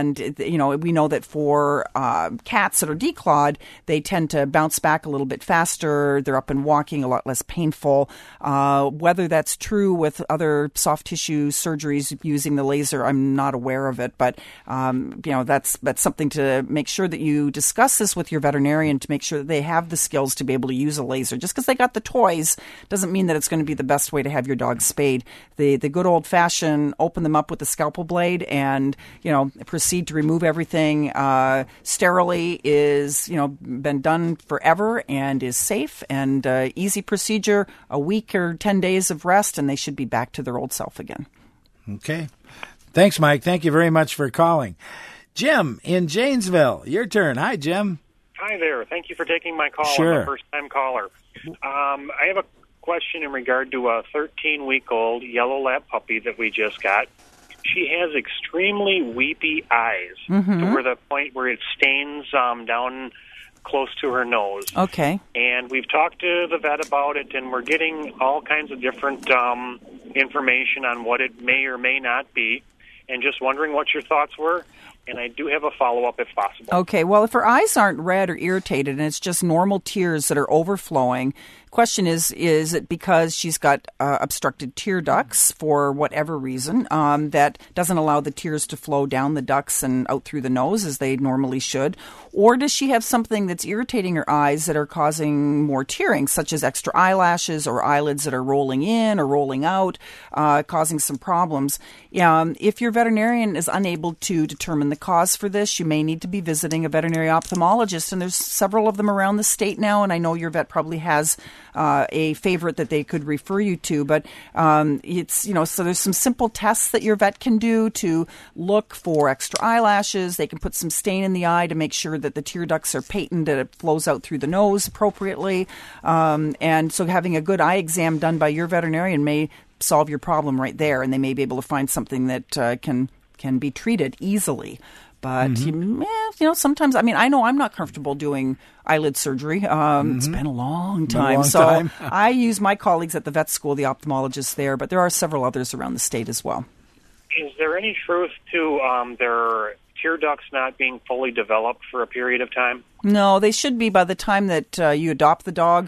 we know that for cats that are declawed, they tend to bounce back a little bit faster. They're up and walking, a lot less painful. Whether that's true with other soft tissue surgeries using the laser, I'm not aware of it, but that's something to make sure that you discuss this with your veterinarian to make sure that they have the skills to be able to use a laser. Just because they got the toys doesn't mean that it's going to be the best way to have your dog spayed. The good old fashioned open them up with a scalpel blade and proceed to remove everything sterilely is been done forever and is safe and easy procedure. A week or 10 days of rest and they should be back to their old self again. Okay. Thanks, Mike. Thank you very much for calling. Jim in Janesville, your turn. Hi, Jim. Hi there. Thank you for taking my call. Sure. I'm a first-time caller. I have a question in regard to a 13-week-old yellow lab puppy that we just got. She has extremely weepy eyes to where the point where it stains down close to her nose. Okay. And we've talked to the vet about it, and we're getting all kinds of different information on what it may or may not be, and just wondering what your thoughts were. And I do have a follow-up if possible. Okay, well, if her eyes aren't red or irritated and it's just normal tears that are overflowing, question is it because she's got obstructed tear ducts for whatever reason that doesn't allow the tears to flow down the ducts and out through the nose as they normally should? Or does she have something that's irritating her eyes that are causing more tearing, such as extra eyelashes or eyelids that are rolling in or rolling out, causing some problems? If your veterinarian is unable to determine the cause for this, you may need to be visiting a veterinary ophthalmologist, and there's several of them around the state now, and I know your vet probably has a favorite that they could refer you to, but so there's some simple tests that your vet can do to look for extra eyelashes. They can put some stain in the eye to make sure that the tear ducts are patent, that it flows out through the nose appropriately, and so having a good eye exam done by your veterinarian may solve your problem right there, and they may be able to find something that can be treated easily. But, sometimes, I know I'm not comfortable doing eyelid surgery. It's been a long time. I use my colleagues at the vet school, the ophthalmologists there, but there are several others around the state as well. Is there any truth to their tear ducts not being fully developed for a period of time? No, they should be by the time that you adopt the dog.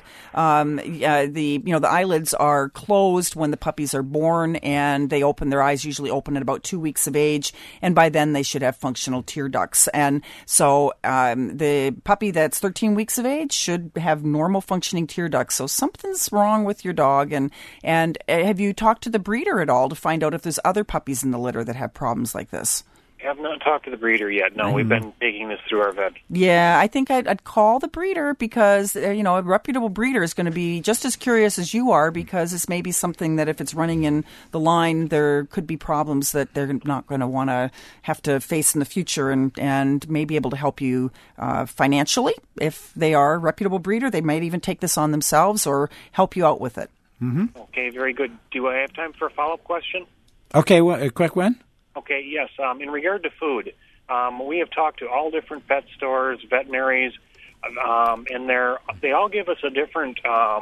The eyelids are closed when the puppies are born, and their eyes usually open at about 2 weeks of age, and by then they should have functional tear ducts. And so the puppy that's 13 weeks of age should have normal functioning tear ducts. So something's wrong with your dog. And have you talked to the breeder at all to find out if there's other puppies in the litter that have problems like this? Have not talked to the breeder yet. No, we've been taking this through our vet. Yeah, I think I'd call the breeder because, a reputable breeder is going to be just as curious as you are, because this may be something that if it's running in the line, there could be problems that they're not going to want to have to face in the future, and may be able to help you financially. If they are a reputable breeder, they might even take this on themselves or help you out with it. Mm-hmm. Okay, very good. Do I have time for a follow-up question? Okay, a quick one. Okay, yes. In regard to food, we have talked to all different pet stores, veterinaries, and they all give us a different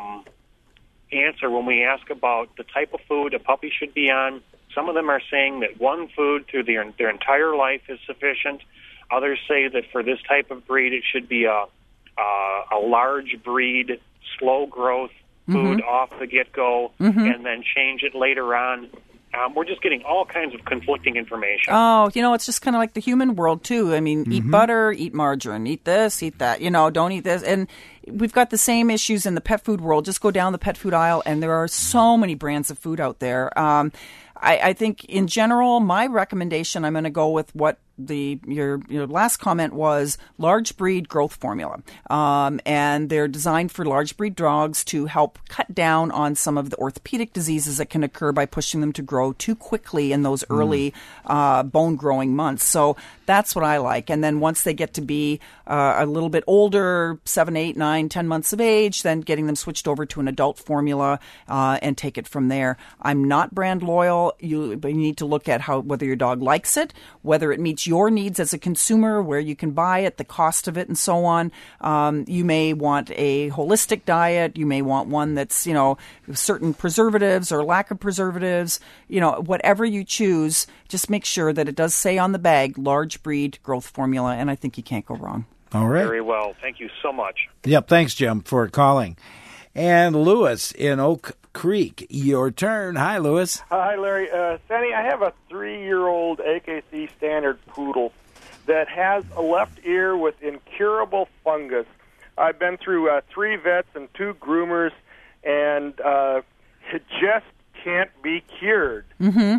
answer when we ask about the type of food a puppy should be on. Some of them are saying that one food through their entire life is sufficient. Others say that for this type of breed, it should be a large breed, slow growth food off the get-go, and then change it later on. We're just getting all kinds of conflicting information. Oh, it's just kind of like the human world, too. I mean, eat butter, eat margarine, eat this, eat that, don't eat this. And we've got the same issues in the pet food world. Just go down the pet food aisle, and there are so many brands of food out there. I think, in general, my recommendation, I'm going to go with what your last comment was, large breed growth formula. And they're designed for large breed dogs to help cut down on some of the orthopedic diseases that can occur by pushing them to grow too quickly in those early bone growing months. So that's what I like. And then once they get to be a little bit older, 7, 8, 9, 10 months of age, then getting them switched over to an adult formula and take it from there. I'm not brand loyal. You need to look at whether your dog likes it, whether it meets your needs as a consumer, where you can buy it, the cost of it, and so on. You may want a holistic diet. You may want one that's, certain preservatives or lack of preservatives. Whatever you choose, just make sure that it does say on the bag, large breed growth formula, and I think you can't go wrong. All right. Very well. Thank you so much. Yep. Thanks, Jim, for calling. And Lewis in Oak Creek, your turn. Hi, Lewis. Hi, Larry. Sandy, I have a 3-year-old AKC standard poodle that has a left ear with incurable fungus. I've been through 3 vets and 2 groomers, and it just can't be cured. Mm-hmm.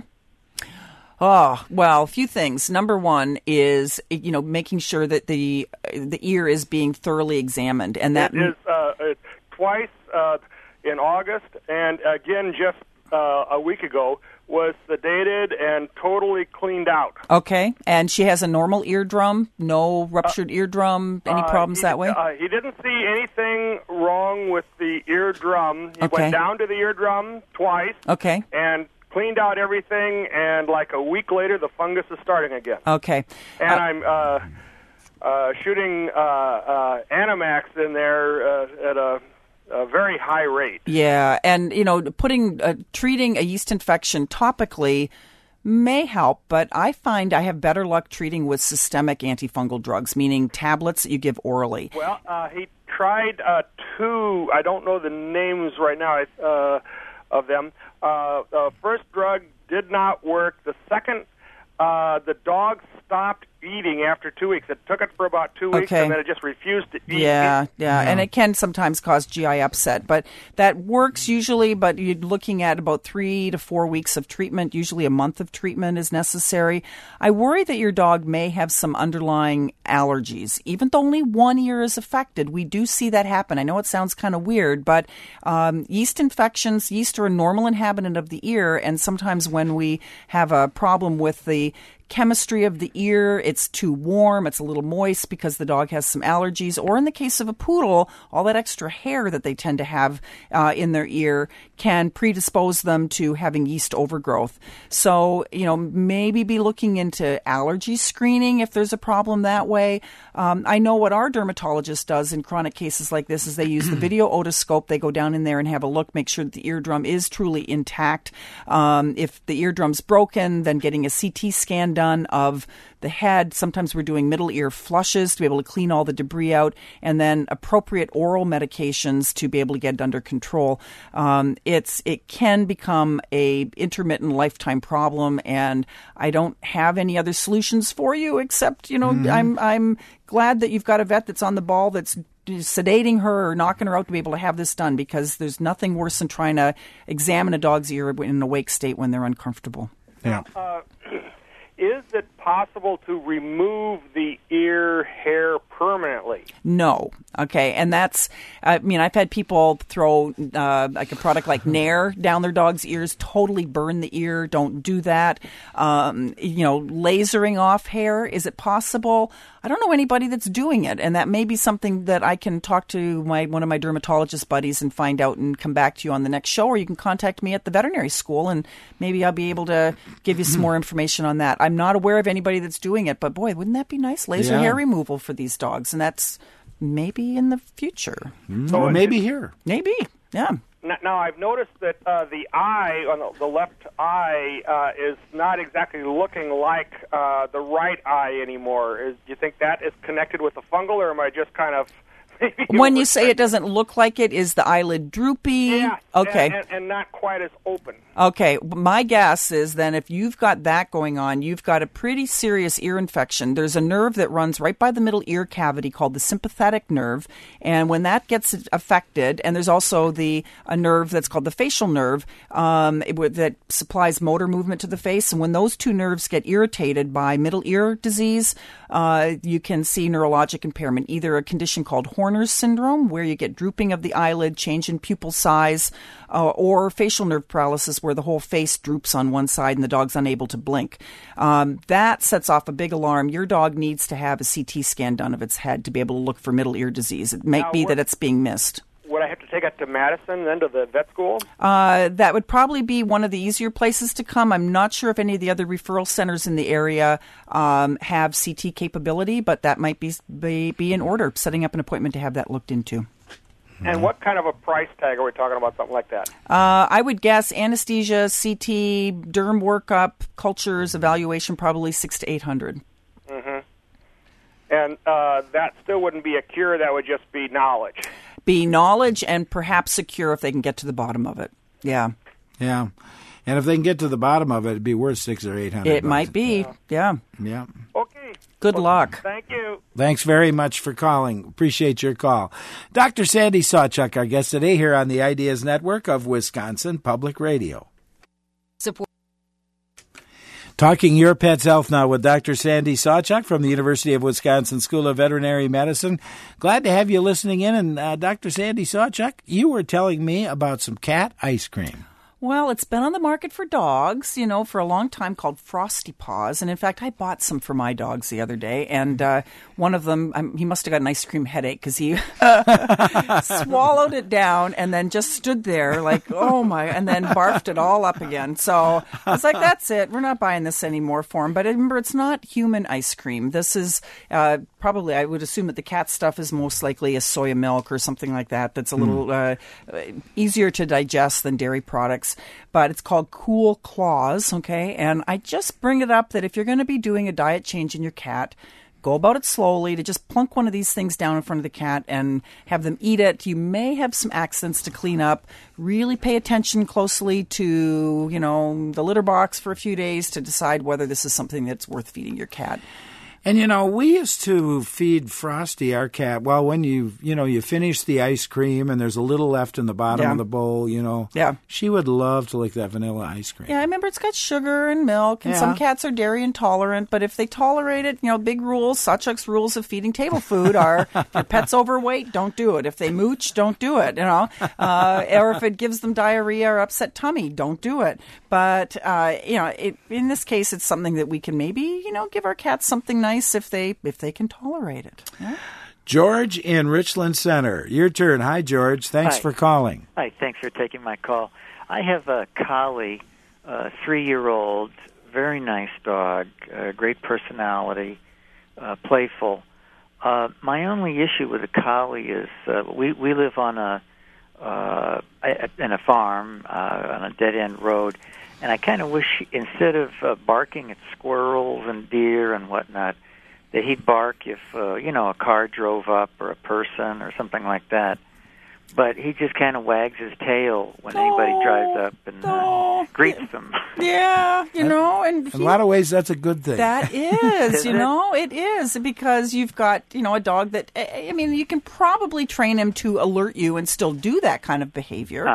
Oh, well, a few things. Number one is, making sure that the ear is being thoroughly examined. And that is twice in August, and again just a week ago, was sedated and totally cleaned out. Okay, and she has a normal eardrum, no ruptured eardrum, any problems that way? He didn't see anything wrong with the eardrum. He went down to the eardrum twice. Okay. And cleaned out everything, and like a week later, the fungus is starting again. Okay. And I'm shooting Animax in there at a very high rate. Yeah, and treating a yeast infection topically may help, but I find I have better luck treating with systemic antifungal drugs, meaning tablets that you give orally. Well, he tried 2. I don't know the names right now of them. The first drug did not work. The second, the dog stopped eating after 2 weeks. It took it for about 2 weeks, and then it just refused to eat. Yeah, and it can sometimes cause GI upset, but that works usually, but you're looking at about 3 to 4 weeks of treatment. Usually a month of treatment is necessary. I worry that your dog may have some underlying allergies. Even though only one ear is affected, we do see that happen. I know it sounds kind of weird, but yeast infections, yeast are a normal inhabitant of the ear, and sometimes when we have a problem with the chemistry of the ear, it's too warm, it's a little moist because the dog has some allergies, or in the case of a poodle, all that extra hair that they tend to have in their ear can predispose them to having yeast overgrowth. So, maybe be looking into allergy screening if there's a problem that way. I know what our dermatologist does in chronic cases like this is they use the video otoscope. They go down in there and have a look, make sure that the eardrum is truly intact. If the eardrum's broken, then getting a CT scan done of the head. Sometimes we're doing middle ear flushes to be able to clean all the debris out, and then appropriate oral medications to be able to get it under control. It can become a intermittent lifetime problem, and I don't have any other solutions for you except, I'm glad that you've got a vet that's on the ball that's sedating her or knocking her out to be able to have this done, because there's nothing worse than trying to examine a dog's ear in an awake state when they're uncomfortable. Yeah. Is it possible to remove the ear hair permanently? No. Okay. And that's, I mean, I've had people throw like a product like Nair down their dog's ears, totally burn the ear. Don't do that. Lasering off hair, is it possible? I don't know anybody that's doing it, and that may be something that I can talk to one of my dermatologist buddies and find out and come back to you on the next show, or you can contact me at the veterinary school, and maybe I'll be able to give you some more information on that. I'm not aware of anybody that's doing it, but boy, wouldn't that be nice? Laser hair removal for these dogs, and that's maybe in the future. Or maybe here. Maybe, yeah. Now, I've noticed that the eye, on the left eye, is not exactly looking like the right eye anymore. Do you think that is connected with the fungal, or am I just kind of... When you say it doesn't look like it, is the eyelid droopy? Yeah, okay. And not quite as open. Okay, my guess is then if you've got that going on, you've got a pretty serious ear infection. There's a nerve that runs right by the middle ear cavity called the sympathetic nerve, and when that gets affected, and there's also a nerve that's called the facial nerve that supplies motor movement to the face, and when those two nerves get irritated by middle ear disease, you can see neurologic impairment, either a condition called Horner's syndrome, where you get drooping of the eyelid, change in pupil size, or facial nerve paralysis, where the whole face droops on one side and the dog's unable to blink. That sets off a big alarm. Your dog needs to have a CT scan done of its head to be able to look for middle ear disease. It may be that it's being missed. Would I have to take it to Madison, then to the vet school? That would probably be one of the easier places to come. I'm not sure if any of the other referral centers in the area have CT capability, but that might be in order, setting up an appointment to have that looked into. And what kind of a price tag are we talking about, something like that? I would guess anesthesia, CT, derm workup, cultures, evaluation, probably $600 to $800. Mm-hmm. And that still wouldn't be a cure. That would just be knowledge. Be knowledge and perhaps a cure if they can get to the bottom of it. Yeah. Yeah. And if they can get to the bottom of it, it'd be worth $600 or $800. It might be. Yeah. Yeah. Okay. Good luck. Thank you. Thanks very much for calling. Appreciate your call. Dr. Sandy Sawchuk, our guest today here on the Ideas Network of Wisconsin Public Radio. Talking your pet's health now with Dr. Sandy Sawchuk from the University of Wisconsin School of Veterinary Medicine. Glad to have you listening in. And Dr. Sandy Sawchuk, you were telling me about some cat ice cream. Well, it's been on the market for dogs, for a long time, called Frosty Paws. And in fact, I bought some for my dogs the other day. And one of them, he must have got an ice cream headache because he swallowed it down and then just stood there like, oh my, and then barfed it all up again. So I was like, that's it. We're not buying this anymore for him. But remember, it's not human ice cream. This is probably, I would assume that the cat stuff is most likely a soy milk or something like that. That's a little easier to digest than dairy products. But it's called Cool Claws, okay? And I just bring it up that if you're going to be doing a diet change in your cat, go about it slowly, to just plunk one of these things down in front of the cat and have them eat it. You may have some accidents to clean up. Really pay attention closely to, the litter box for a few days to decide whether this is something that's worth feeding your cat. And, we used to feed Frosty, our cat, well, when you finish the ice cream and there's a little left in the bottom of the bowl, she would love to lick that vanilla ice cream. Yeah, I remember it's got sugar and milk, and some cats are dairy intolerant, but if they tolerate it, big rules, Sawchuk's rules of feeding table food are, if your pet's overweight, don't do it. If they mooch, don't do it, or if it gives them diarrhea or upset tummy, don't do it. But, in this case, it's something that we can maybe, give our cats something nice if they can tolerate it. Yeah? George in Richland Center, your turn. Hi, George. Thanks for calling. Hi, thanks for taking my call. I have a collie, 3-year-old, very nice dog, great personality, playful. My only issue with the collie is we live on in a farm on a dead-end road, and I kind of wish instead of barking at squirrels and deer and whatnot, that he'd bark if, a car drove up or a person or something like that. But he just kind of wags his tail when anybody drives up. And greets them. Yeah, and in a lot of ways, that's a good thing. That is, it is, because you've got, a dog that, you can probably train him to alert you and still do that kind of behavior.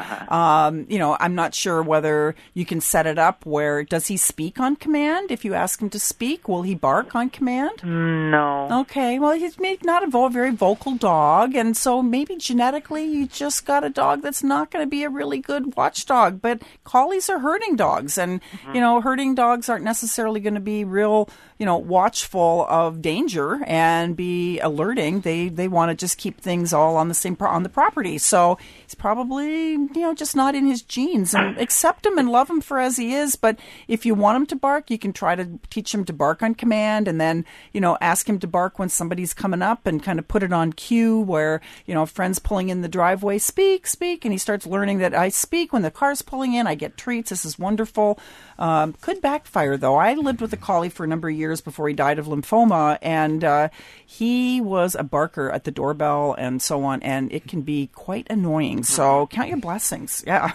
I'm not sure whether you can set it up where, does he speak on command? If you ask him to speak, will he bark on command? No. Okay, well, he's not a very vocal dog, and so maybe genetically you just got a dog that's not going to be a really good watchdog. But collies are herding dogs, and herding dogs aren't necessarily going to be real, watchful of danger and be alerting. They want to just keep things all on the property. So he's probably just not in his genes. And accept him and love him for as he is. But if you want him to bark, you can try to teach him to bark on command, and then ask him to bark when somebody's coming up, and kind of put it on cue where a friend's pulling in the driveway, speak, and he starts learning that I speak when the car's pulling in. I get treats. This is wonderful. Could backfire, though. I lived with a collie for a number of years before he died of lymphoma, and he was a barker at the doorbell and so on, and it can be quite annoying. So count your blessings. Yeah.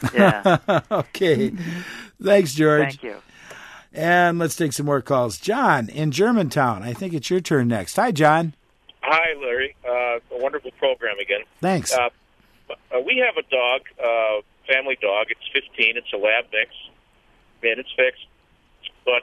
Okay. Thanks, George. Thank you. And let's take some more calls. John in Germantown. I think it's your turn next. Hi, John. Hi, Larry. A wonderful program again. Thanks. We have a dog, family dog. It's 15. It's a lab mix. And it's fixed. But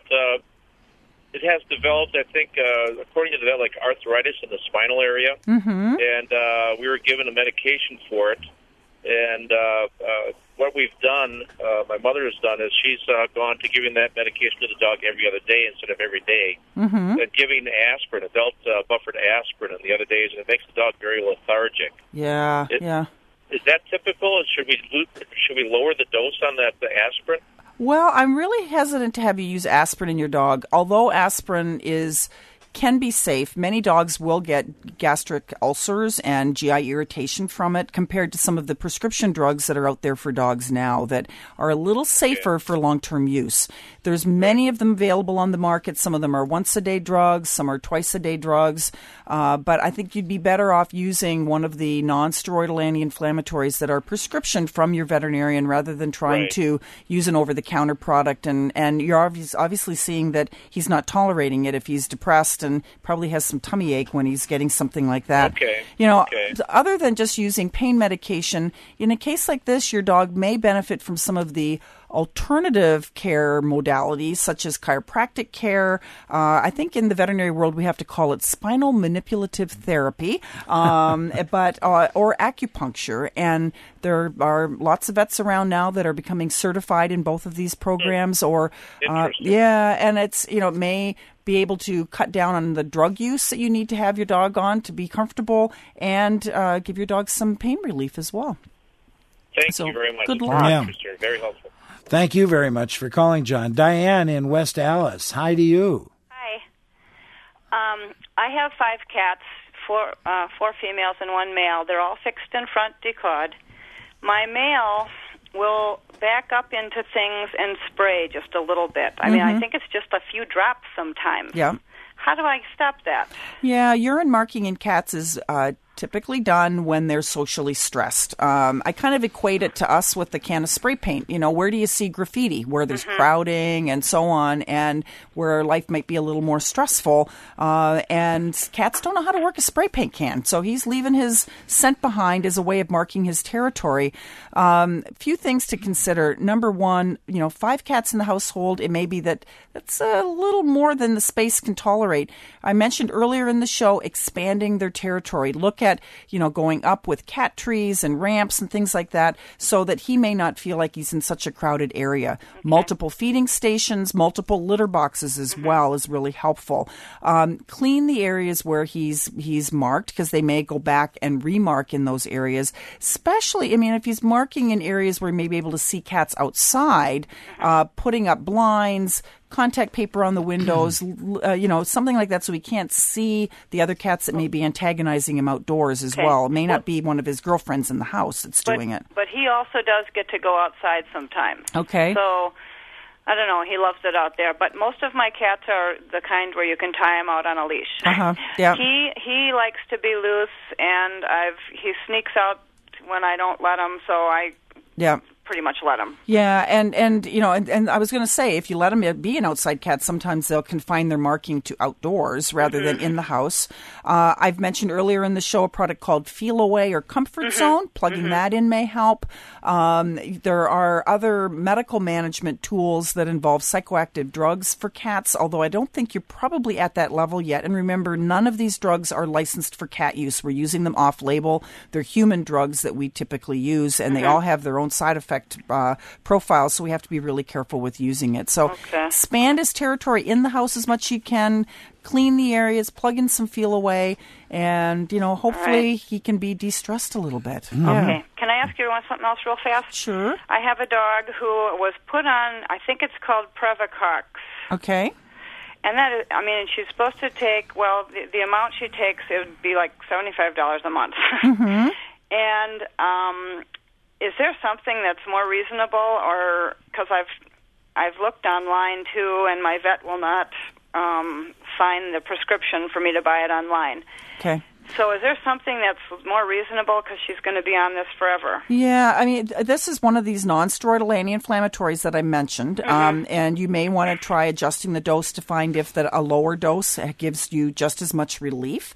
it has developed, I think, according to the vet, like arthritis in the spinal area. Mm-hmm. And we were given a medication for it. And what we've done, my mother has done, is she's gone to giving that medication to the dog every other day instead of every day. Mm-hmm. And giving aspirin, adult buffered aspirin on the other days, and it makes the dog very lethargic. Yeah, Is that typical? Should we lower the dose on the aspirin? Well, I'm really hesitant to have you use aspirin in your dog. Although aspirin can be safe, many dogs will get gastric ulcers and GI irritation from it compared to some of the prescription drugs that are out there for dogs now that are a little safer for long-term use. There's many of them available on the market. Some of them are once-a-day drugs, some are twice-a-day drugs, but I think you'd be better off using one of the non-steroidal anti-inflammatories that are prescription from your veterinarian rather than trying to use an over-the-counter product. And you're obviously seeing that he's not tolerating it if he's depressed and probably has some tummy ache when he's getting something like that. Other than just using pain medication, in a case like this, your dog may benefit from some of the alternative care modalities such as chiropractic care. I think in the veterinary world we have to call it spinal manipulative therapy, but or acupuncture. And there are lots of vets around now that are becoming certified in both of these programs. And it's may be able to cut down on the drug use that you need to have your dog on to be comfortable, and give your dog some pain relief as well. Thank you very much. Good luck. Very helpful. Thank you very much for calling, John. Diane in West Allis. Hi to you. Hi. I have 5 cats, 4 females and 1 male. They're all fixed in front, decawed. My male will back up into things and spray just a little bit. I mean, I think it's just a few drops sometimes. Yeah. How do I stop that? Yeah, urine marking in cats is typically done when they're socially stressed. I kind of equate it to us with the can of spray paint. Where do you see graffiti? Where there's crowding and so on, and where life might be a little more stressful. And cats don't know how to work a spray paint can, so he's leaving his scent behind as a way of marking his territory. Few things to consider. Number one, 5 cats in the household, it may be that's a little more than the space can tolerate. I mentioned earlier in the show expanding their territory. Look at, going up with cat trees and ramps and things like that so that he may not feel like he's in such a crowded area. Okay. Multiple feeding stations, multiple litter boxes as well is really helpful. Clean the areas where he's marked, because they may go back and remark in those areas. Especially, if he's marking in areas where he may be able to see cats outside, putting up blinds, contact paper on the windows, something like that, so he can't see the other cats that may be antagonizing him outdoors as well. It may not be one of his girlfriends in the house that's doing it. But he also does get to go outside sometimes. Okay. So, I don't know, he loves it out there. But most of my cats are the kind where you can tie him out on a leash. Yeah. He likes to be loose, and he sneaks out when I don't let him, so I pretty much let them. Yeah, and you know, and I was going to say, if you let them be an outside cat, sometimes they'll confine their marking to outdoors rather than in the house. I've mentioned earlier in the show a product called Feel Away or Comfort Zone. Plugging that in may help. There are other medical management tools that involve psychoactive drugs for cats, although I don't think you're probably at that level yet. And remember, none of these drugs are licensed for cat use. We're using them off-label. They're human drugs that we typically use, and they all have their own side effects profile, so we have to be really careful with using it. So expand his territory in the house as much as you can, clean the areas, plug in some Feel Away, and, you know, hopefully he can be de-stressed a little bit. Okay. Can I ask you something else real fast? Sure. I have a dog who was put on, I think it's called Previcox. Okay. And that is, I mean, she's supposed to take, well, the amount she takes, it would be like $75 a month. And is there something that's more reasonable, or because I've looked online too, and my vet will not sign the prescription for me to buy it online. Okay. So is there something that's more reasonable because she's going to be on this forever? Yeah, I mean, this is one of these non-steroidal anti-inflammatories that I mentioned, and you may want to try adjusting the dose to find if a lower dose gives you just as much relief.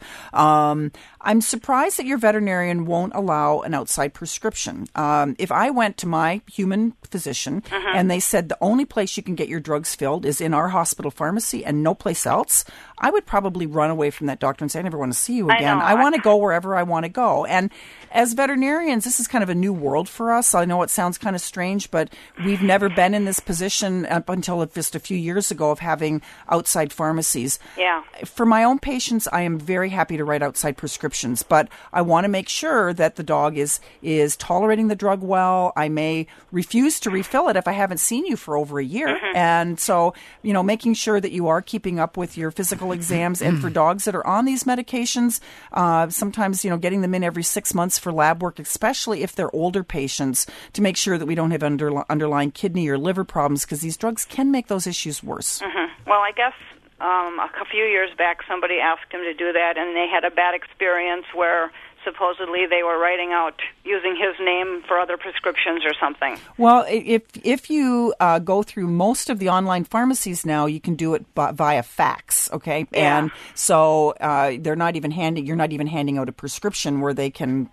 I'm surprised that your veterinarian won't allow an outside prescription. If I went to my human physician and they said the only place you can get your drugs filled is in our hospital pharmacy and no place else, I would probably run away from that doctor and say, I never want to see you again. I want to go wherever I want to go. And as veterinarians, this is kind of a new world for us. I know it sounds kind of strange, but we've never been in this position up until just a few years ago of having outside pharmacies. Yeah. For my own patients, I am very happy to write outside prescriptions, but I want to make sure that the dog is tolerating the drug well. I may refuse to refill it if I haven't seen you for over a year. And so, you know, making sure that you are keeping up with your physical exams. And for dogs that are on these medications, sometimes, you know, getting them in every 6 months for lab work, especially if they're older patients, to make sure that we don't have underlying kidney or liver problems, because these drugs can make those issues worse. Well, I guess a few years back somebody asked him to do that, and they had a bad experience where supposedly they were writing out using his name for other prescriptions or something. Well, if you go through most of the online pharmacies now, you can do it via fax, okay? Yeah. And so you're not even handing out a prescription where they can,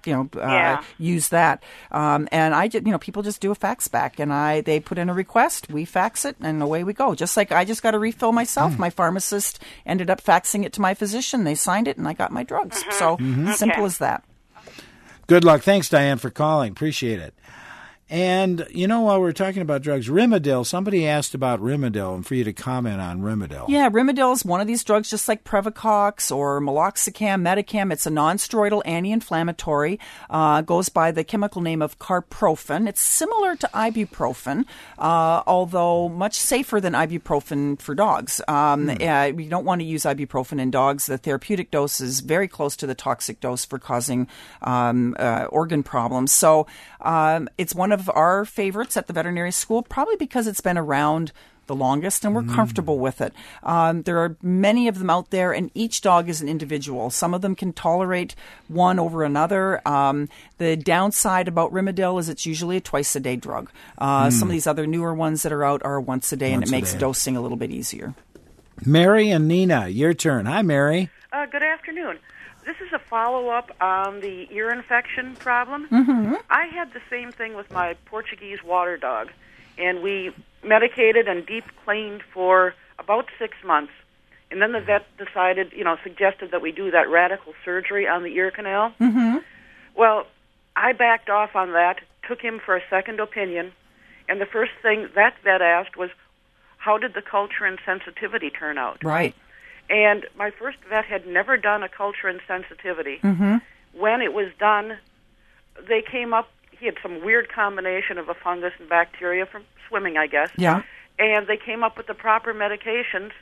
use that. And people just do a fax back, and they put in a request, we fax it, and away we go. Just like I just got a refill myself. My pharmacist ended up faxing it to my physician. They signed it, and I got my drugs. So simple as that. Good luck. Thanks, Diane, for calling. Appreciate it. And, you know, while we're talking about drugs, Rimadyl, somebody asked about Rimadyl and for you to comment on Rimadyl. Yeah, Rimadyl is one of these drugs just like Previcox or Meloxicam, Metacam. It's a non-steroidal anti-inflammatory. Goes by the chemical name of carprofen. It's similar to ibuprofen, although much safer than ibuprofen for dogs. You don't want to use ibuprofen in dogs. The therapeutic dose is very close to the toxic dose for causing organ problems. So it's one of our favorites at the veterinary school, probably because it's been around the longest and we're comfortable with it. There are many of them out there, and each dog is an individual. Some of them can tolerate one over another. The downside about Rimadyl is it's usually a twice-a-day drug. Some of these other newer ones that are out are once a day, and it makes dosing a little bit easier. Mary and Nina, your turn. Hi, Mary. Good afternoon. This is a follow-up on the ear infection problem. I had the same thing with my Portuguese water dog, and we medicated and deep cleaned for about 6 months. And then the vet suggested that we do that radical surgery on the ear canal. Well, I backed off on that, took him for a second opinion, and the first thing that vet asked was, how did the culture and sensitivity turn out? Right. And my first vet had never done a culture and sensitivity. When it was done, they came up, he had some weird combination of a fungus and bacteria from swimming, I guess. Yeah. And they came up with the proper medications,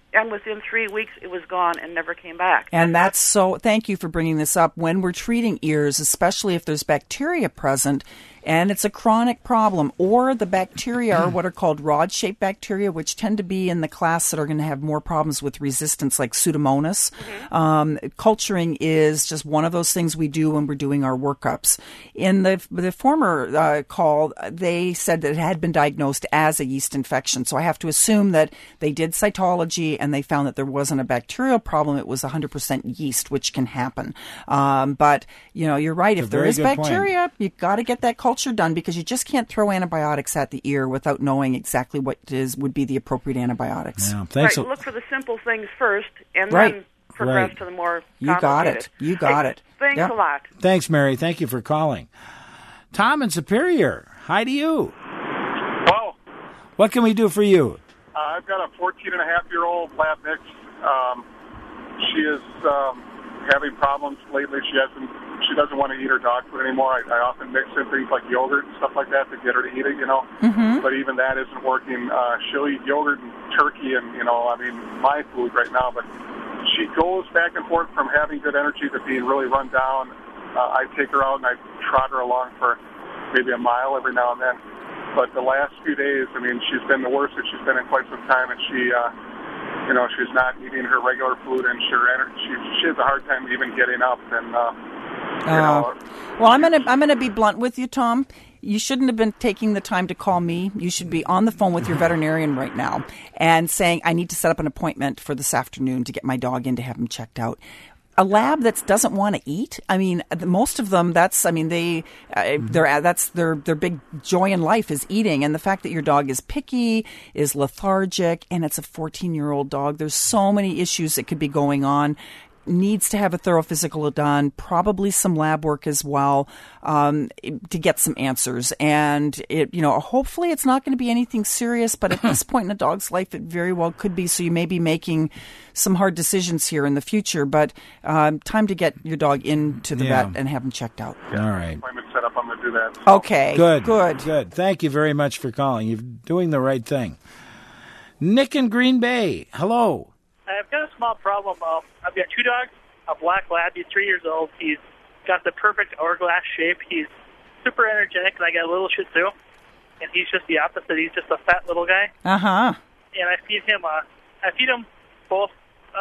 and within 3 weeks it was gone and never came back. And that's so, thank you for bringing this up. When we're treating ears, especially if there's bacteria present, and it's a chronic problem, or the bacteria are what are called rod-shaped bacteria, which tend to be in the class that are going to have more problems with resistance, like Pseudomonas. Culturing is just one of those things we do when we're doing our workups. In the former call, they said that it had been diagnosed as a yeast infection, so I have to assume that they did cytology and they found that there wasn't a bacterial problem. It was 100% yeast, which can happen. But, you're right. If there is bacteria, you've got to get that culture done, because you just can't throw antibiotics at the ear without knowing exactly what would be the appropriate antibiotics. Yeah, thanks. Right, look for the simple things first, and then progress to the more complicated. You got it. Thanks a lot. Thanks, Mary. Thank you for calling. Tom in Superior, hi to you. Hello. What can we do for you? I've got a 14-and-a-half-year-old lab mix. She is having problems lately. She doesn't want to eat her dog food anymore. I often mix in things like yogurt and stuff like that to get her to eat it, But even that isn't working. She'll eat yogurt and turkey and, my food right now. But she goes back and forth from having good energy to being really run down. I take her out and I trot her along for maybe a mile every now and then. But the last few days, she's been the worst that she's been in quite some time, and she's not eating her regular food, and she has a hard time even getting up. And well, I'm gonna be blunt with you, Tom. You shouldn't have been taking the time to call me. You should be on the phone with your veterinarian right now and saying, I need to set up an appointment for this afternoon to get my dog in to have him checked out. A lab that doesn't want to eat. Most of them. That's their big joy in life is eating. And the fact that your dog is picky, is lethargic, and it's a 14-year-old dog. There's so many issues that could be going on. Needs to have a thorough physical done, probably some lab work as well, to get some answers. And hopefully it's not going to be anything serious, but at this point in a dog's life, it very well could be. So you may be making some hard decisions here in the future, but time to get your dog into the vet and have him checked out. All right. Appointment set up. I'm going to do that. Okay. Good. Thank you very much for calling. You're doing the right thing. Nick in Green Bay. Hello. I've got a small problem. I've got two dogs, a black lab. He's 3 years old. He's got the perfect hourglass shape. He's super energetic, and I got a little Shih Tzu, and he's just the opposite. He's just a fat little guy. Uh-huh. And I feed him both.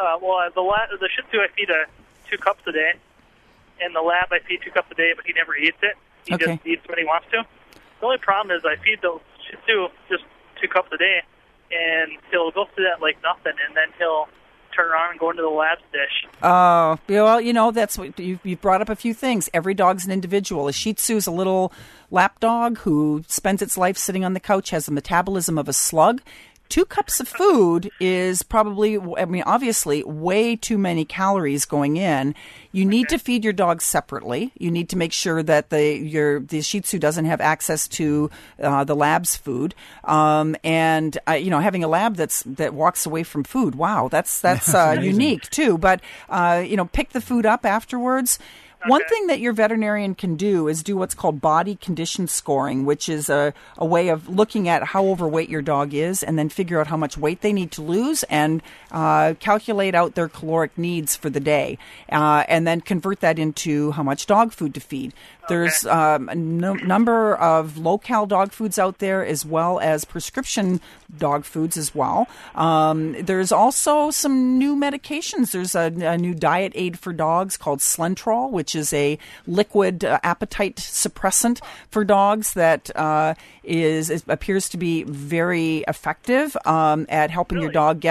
The Shih Tzu I feed 2 cups a day, and the lab I feed 2 cups a day, but he never eats it. He just eats when he wants to. The only problem is I feed the Shih Tzu just 2 cups a day, and he'll go through that like nothing, and then he'll turn around and go into the lab's dish. Oh, well, that's what you've brought up a few things. Every dog's an individual. A Shih Tzu is a little lap dog who spends its life sitting on the couch, has the metabolism of a slug. 2 cups of food is probably, obviously, way too many calories going in. You need to feed your dog separately. You need to make sure that the Shih Tzu doesn't have access to the lab's food. And having a lab that walks away from food, wow, that's unique too. But pick the food up afterwards. One thing that your veterinarian can do is do what's called body condition scoring, which is a way of looking at how overweight your dog is and then figure out how much weight they need to lose and calculate out their caloric needs for the day and then convert that into how much dog food to feed. There's a number of low-cal dog foods out there as well as prescription dog foods as well. There's also some new medications. There's a new diet aid for dogs called Slentrol, which is a liquid appetite suppressant for dogs that appears to be very effective at helping your dog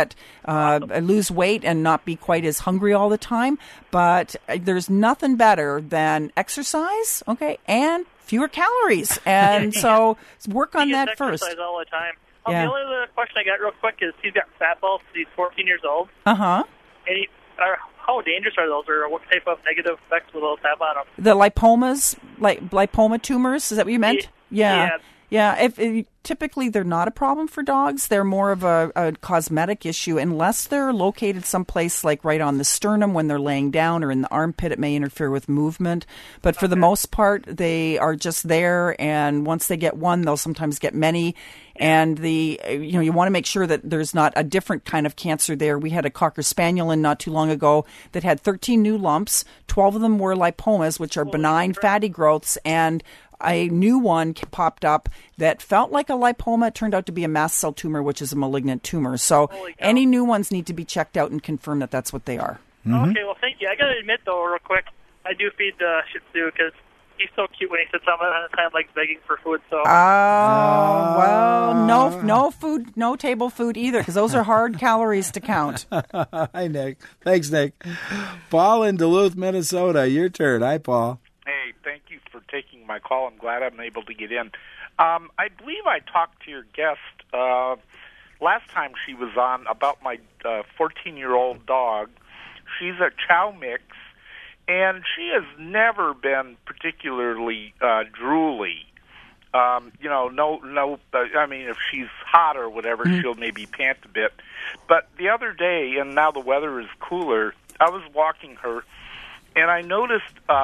lose weight and not be quite as hungry all the time. But there's nothing better than exercise, and fewer calories. And so work on that first. Exercise all the time. Yeah. The only other question I got real quick is he's got fat balls. He's 14 years old. Uh-huh. And how dangerous are those, or what type of negative effects will those have on him? The lipomas, like lipoma tumors, is that what you meant? Yeah. Yeah, typically they're not a problem for dogs. They're more of a cosmetic issue unless they're located someplace like right on the sternum when they're laying down, or in the armpit. It may interfere with movement. But for the most part, they are just there, and once they get one, they'll sometimes get many. And you want to make sure that there's not a different kind of cancer there. We had a Cocker Spaniel in not too long ago that had 13 new lumps. 12 of them were lipomas, which are benign fatty growths, and a new one popped up that felt like a lipoma. It turned out to be a mast cell tumor, which is a malignant tumor. So any new ones need to be checked out and confirm that that's what they are. Mm-hmm. Okay, well, thank you. I got to admit, though, real quick, I do feed the Shih Tzu because he's so cute when he sits on it, and it's kind of like begging for food. So. Well, no food, no table food either, because those are hard calories to count. Hi, Nick. Thanks, Nick. Paul in Duluth, Minnesota. Your turn. Hi, Paul. Hey, thank you for taking my call. I'm glad I'm able to get in. I believe I talked to your guest last time she was on about my 14-year-old dog. She's a Chow mix, and she has never been particularly drooly. I mean, if she's hot or whatever, she'll maybe pant a bit. But the other day, and now the weather is cooler, I was walking her, and I noticed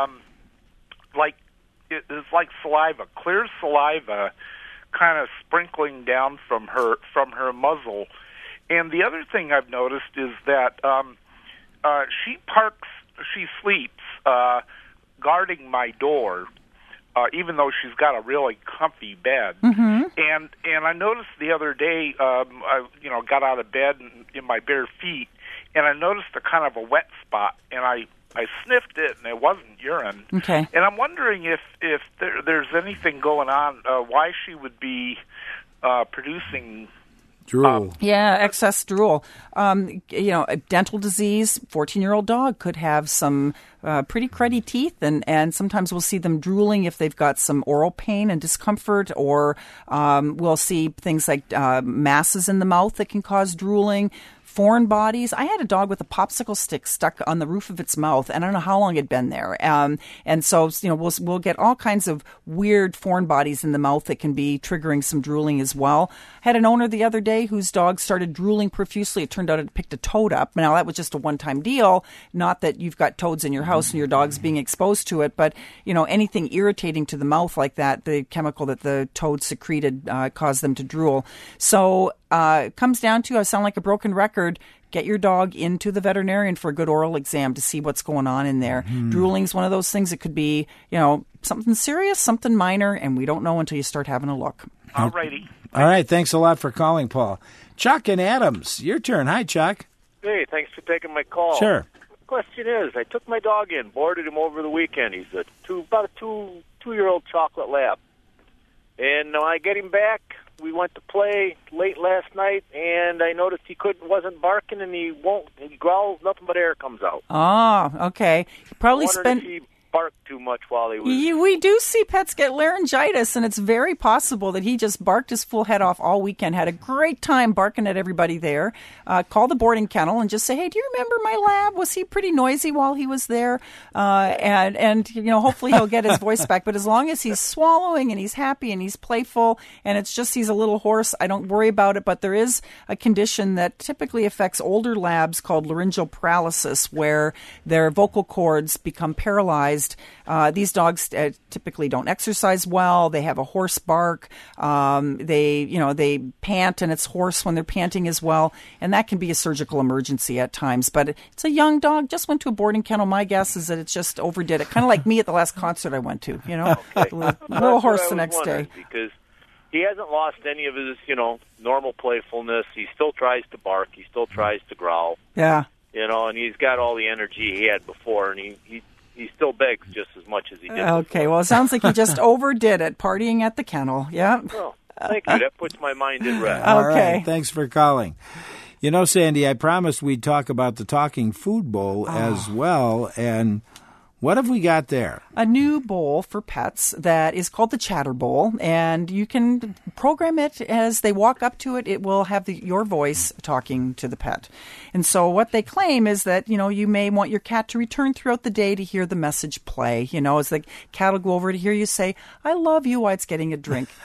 it's like saliva, clear saliva, kind of sprinkling down from her muzzle. And the other thing I've noticed is that she sleeps guarding my door, even though she's got a really comfy bed. Mm-hmm. And I noticed the other day, I got out of bed in my bare feet, and I noticed a kind of a wet spot, and I sniffed it, and it wasn't urine. Okay. And I'm wondering if there's anything going on, why she would be producing drool. Excess drool. A dental disease, 14-year-old dog could have some pretty cruddy teeth, and sometimes we'll see them drooling if they've got some oral pain and discomfort, or we'll see things like masses in the mouth that can cause drooling. Foreign bodies. I had a dog with a popsicle stick stuck on the roof of its mouth, and I don't know how long it'd been there. And so, we'll get all kinds of weird foreign bodies in the mouth that can be triggering some drooling as well. I had an owner the other day whose dog started drooling profusely. It turned out it picked a toad up. Now, that was just a one-time deal. Not that you've got toads in your house and your dog's being exposed to it, but, anything irritating to the mouth like that, the chemical that the toad secreted caused them to drool. So, it comes down to, I sound like a broken record, get your dog into the veterinarian for a good oral exam to see what's going on in there. Drooling's one of those things. It could be, something serious, something minor, and we don't know until you start having a look. All righty. All right. Thanks a lot for calling, Paul. Chuck and Adams, your turn. Hi, Chuck. Hey, thanks for taking my call. Sure. The question is, I took my dog in, boarded him over the weekend. He's about a two-year-old chocolate lab. And when I get him back, we went to play late last night, and I noticed he wasn't barking, and he growls, nothing but air comes out. Oh, okay. Probably if he barked too much while he was... We do see pets get laryngitis, and it's very possible that he just barked his full head off all weekend, had a great time barking at everybody there. Call the boarding kennel and just say, hey, do you remember my lab? Was he pretty noisy while he was there? And hopefully he'll get his voice back. But as long as he's swallowing and he's happy and he's playful and it's just he's a little hoarse, I don't worry about it. But there is a condition that typically affects older labs called laryngeal paralysis, where their vocal cords become paralyzed. These dogs typically don't exercise well. They have a hoarse bark. They pant, and it's hoarse when they're panting as well. And that can be a surgical emergency at times. But it's a young dog, just went to a boarding kennel. My guess is that it just overdid it. Kind of like me at the last concert I went to, Okay. A little hoarse the next day. Because he hasn't lost any of his, normal playfulness. He still tries to bark. He still tries to growl. Yeah. And he's got all the energy he had before, and he still begs just as much as he did Okay, before. Well, it sounds like he just overdid it, partying at the kennel. Yeah. Well, thank you. That puts my mind at rest. All right. Thanks for calling. Sandy, I promised we'd talk about the talking food bowl as well, and what have we got there? A new bowl for pets that is called the Chatter Bowl, and you can program it as they walk up to it. It will have your voice talking to the pet. And so what they claim is that, you may want your cat to return throughout the day to hear the message play. As the cat will go over to hear you say, I love you while it's getting a drink.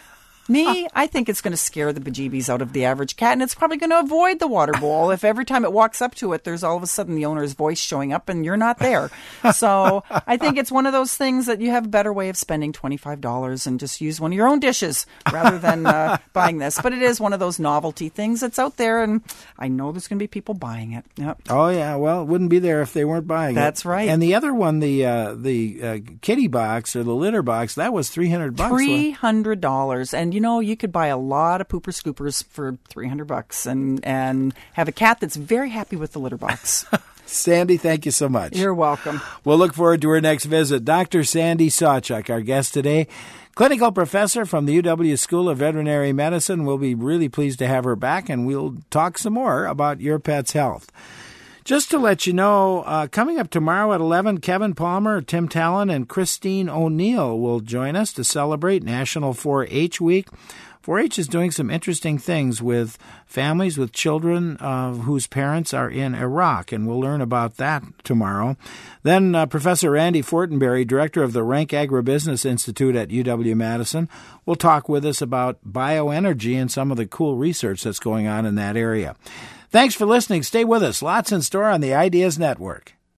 Me, I think it's going to scare the bejeebies out of the average cat, and it's probably going to avoid the water bowl if every time it walks up to it, there's all of a sudden the owner's voice showing up and you're not there. So I think it's one of those things that you have a better way of spending $25 and just use one of your own dishes rather than buying this. But it is one of those novelty things that's out there, and I know there's going to be people buying it. Yep. Oh, yeah. Well, it wouldn't be there if they weren't buying it. That's right. And the other one, the kitty box or the litter box, that was $300. $300. And, you could buy a lot of pooper scoopers for $300 and have a cat that's very happy with the litter box. Sandy, thank you so much. You're welcome. We'll look forward to her next visit. Dr. Sandy Sawchuk, our guest today, clinical professor from the UW School of Veterinary Medicine. We'll be really pleased to have her back, and we'll talk some more about your pet's health. Just to let you know, coming up tomorrow at 11, Kevin Palmer, Tim Talon, and Christine O'Neill will join us to celebrate National 4-H Week. 4-H is doing some interesting things with families with children whose parents are in Iraq, and we'll learn about that tomorrow. Then Professor Randy Fortenberry, director of the Rank Agribusiness Institute at UW-Madison, will talk with us about bioenergy and some of the cool research that's going on in that area. Thanks for listening. Stay with us. Lots in store on the Ideas Network.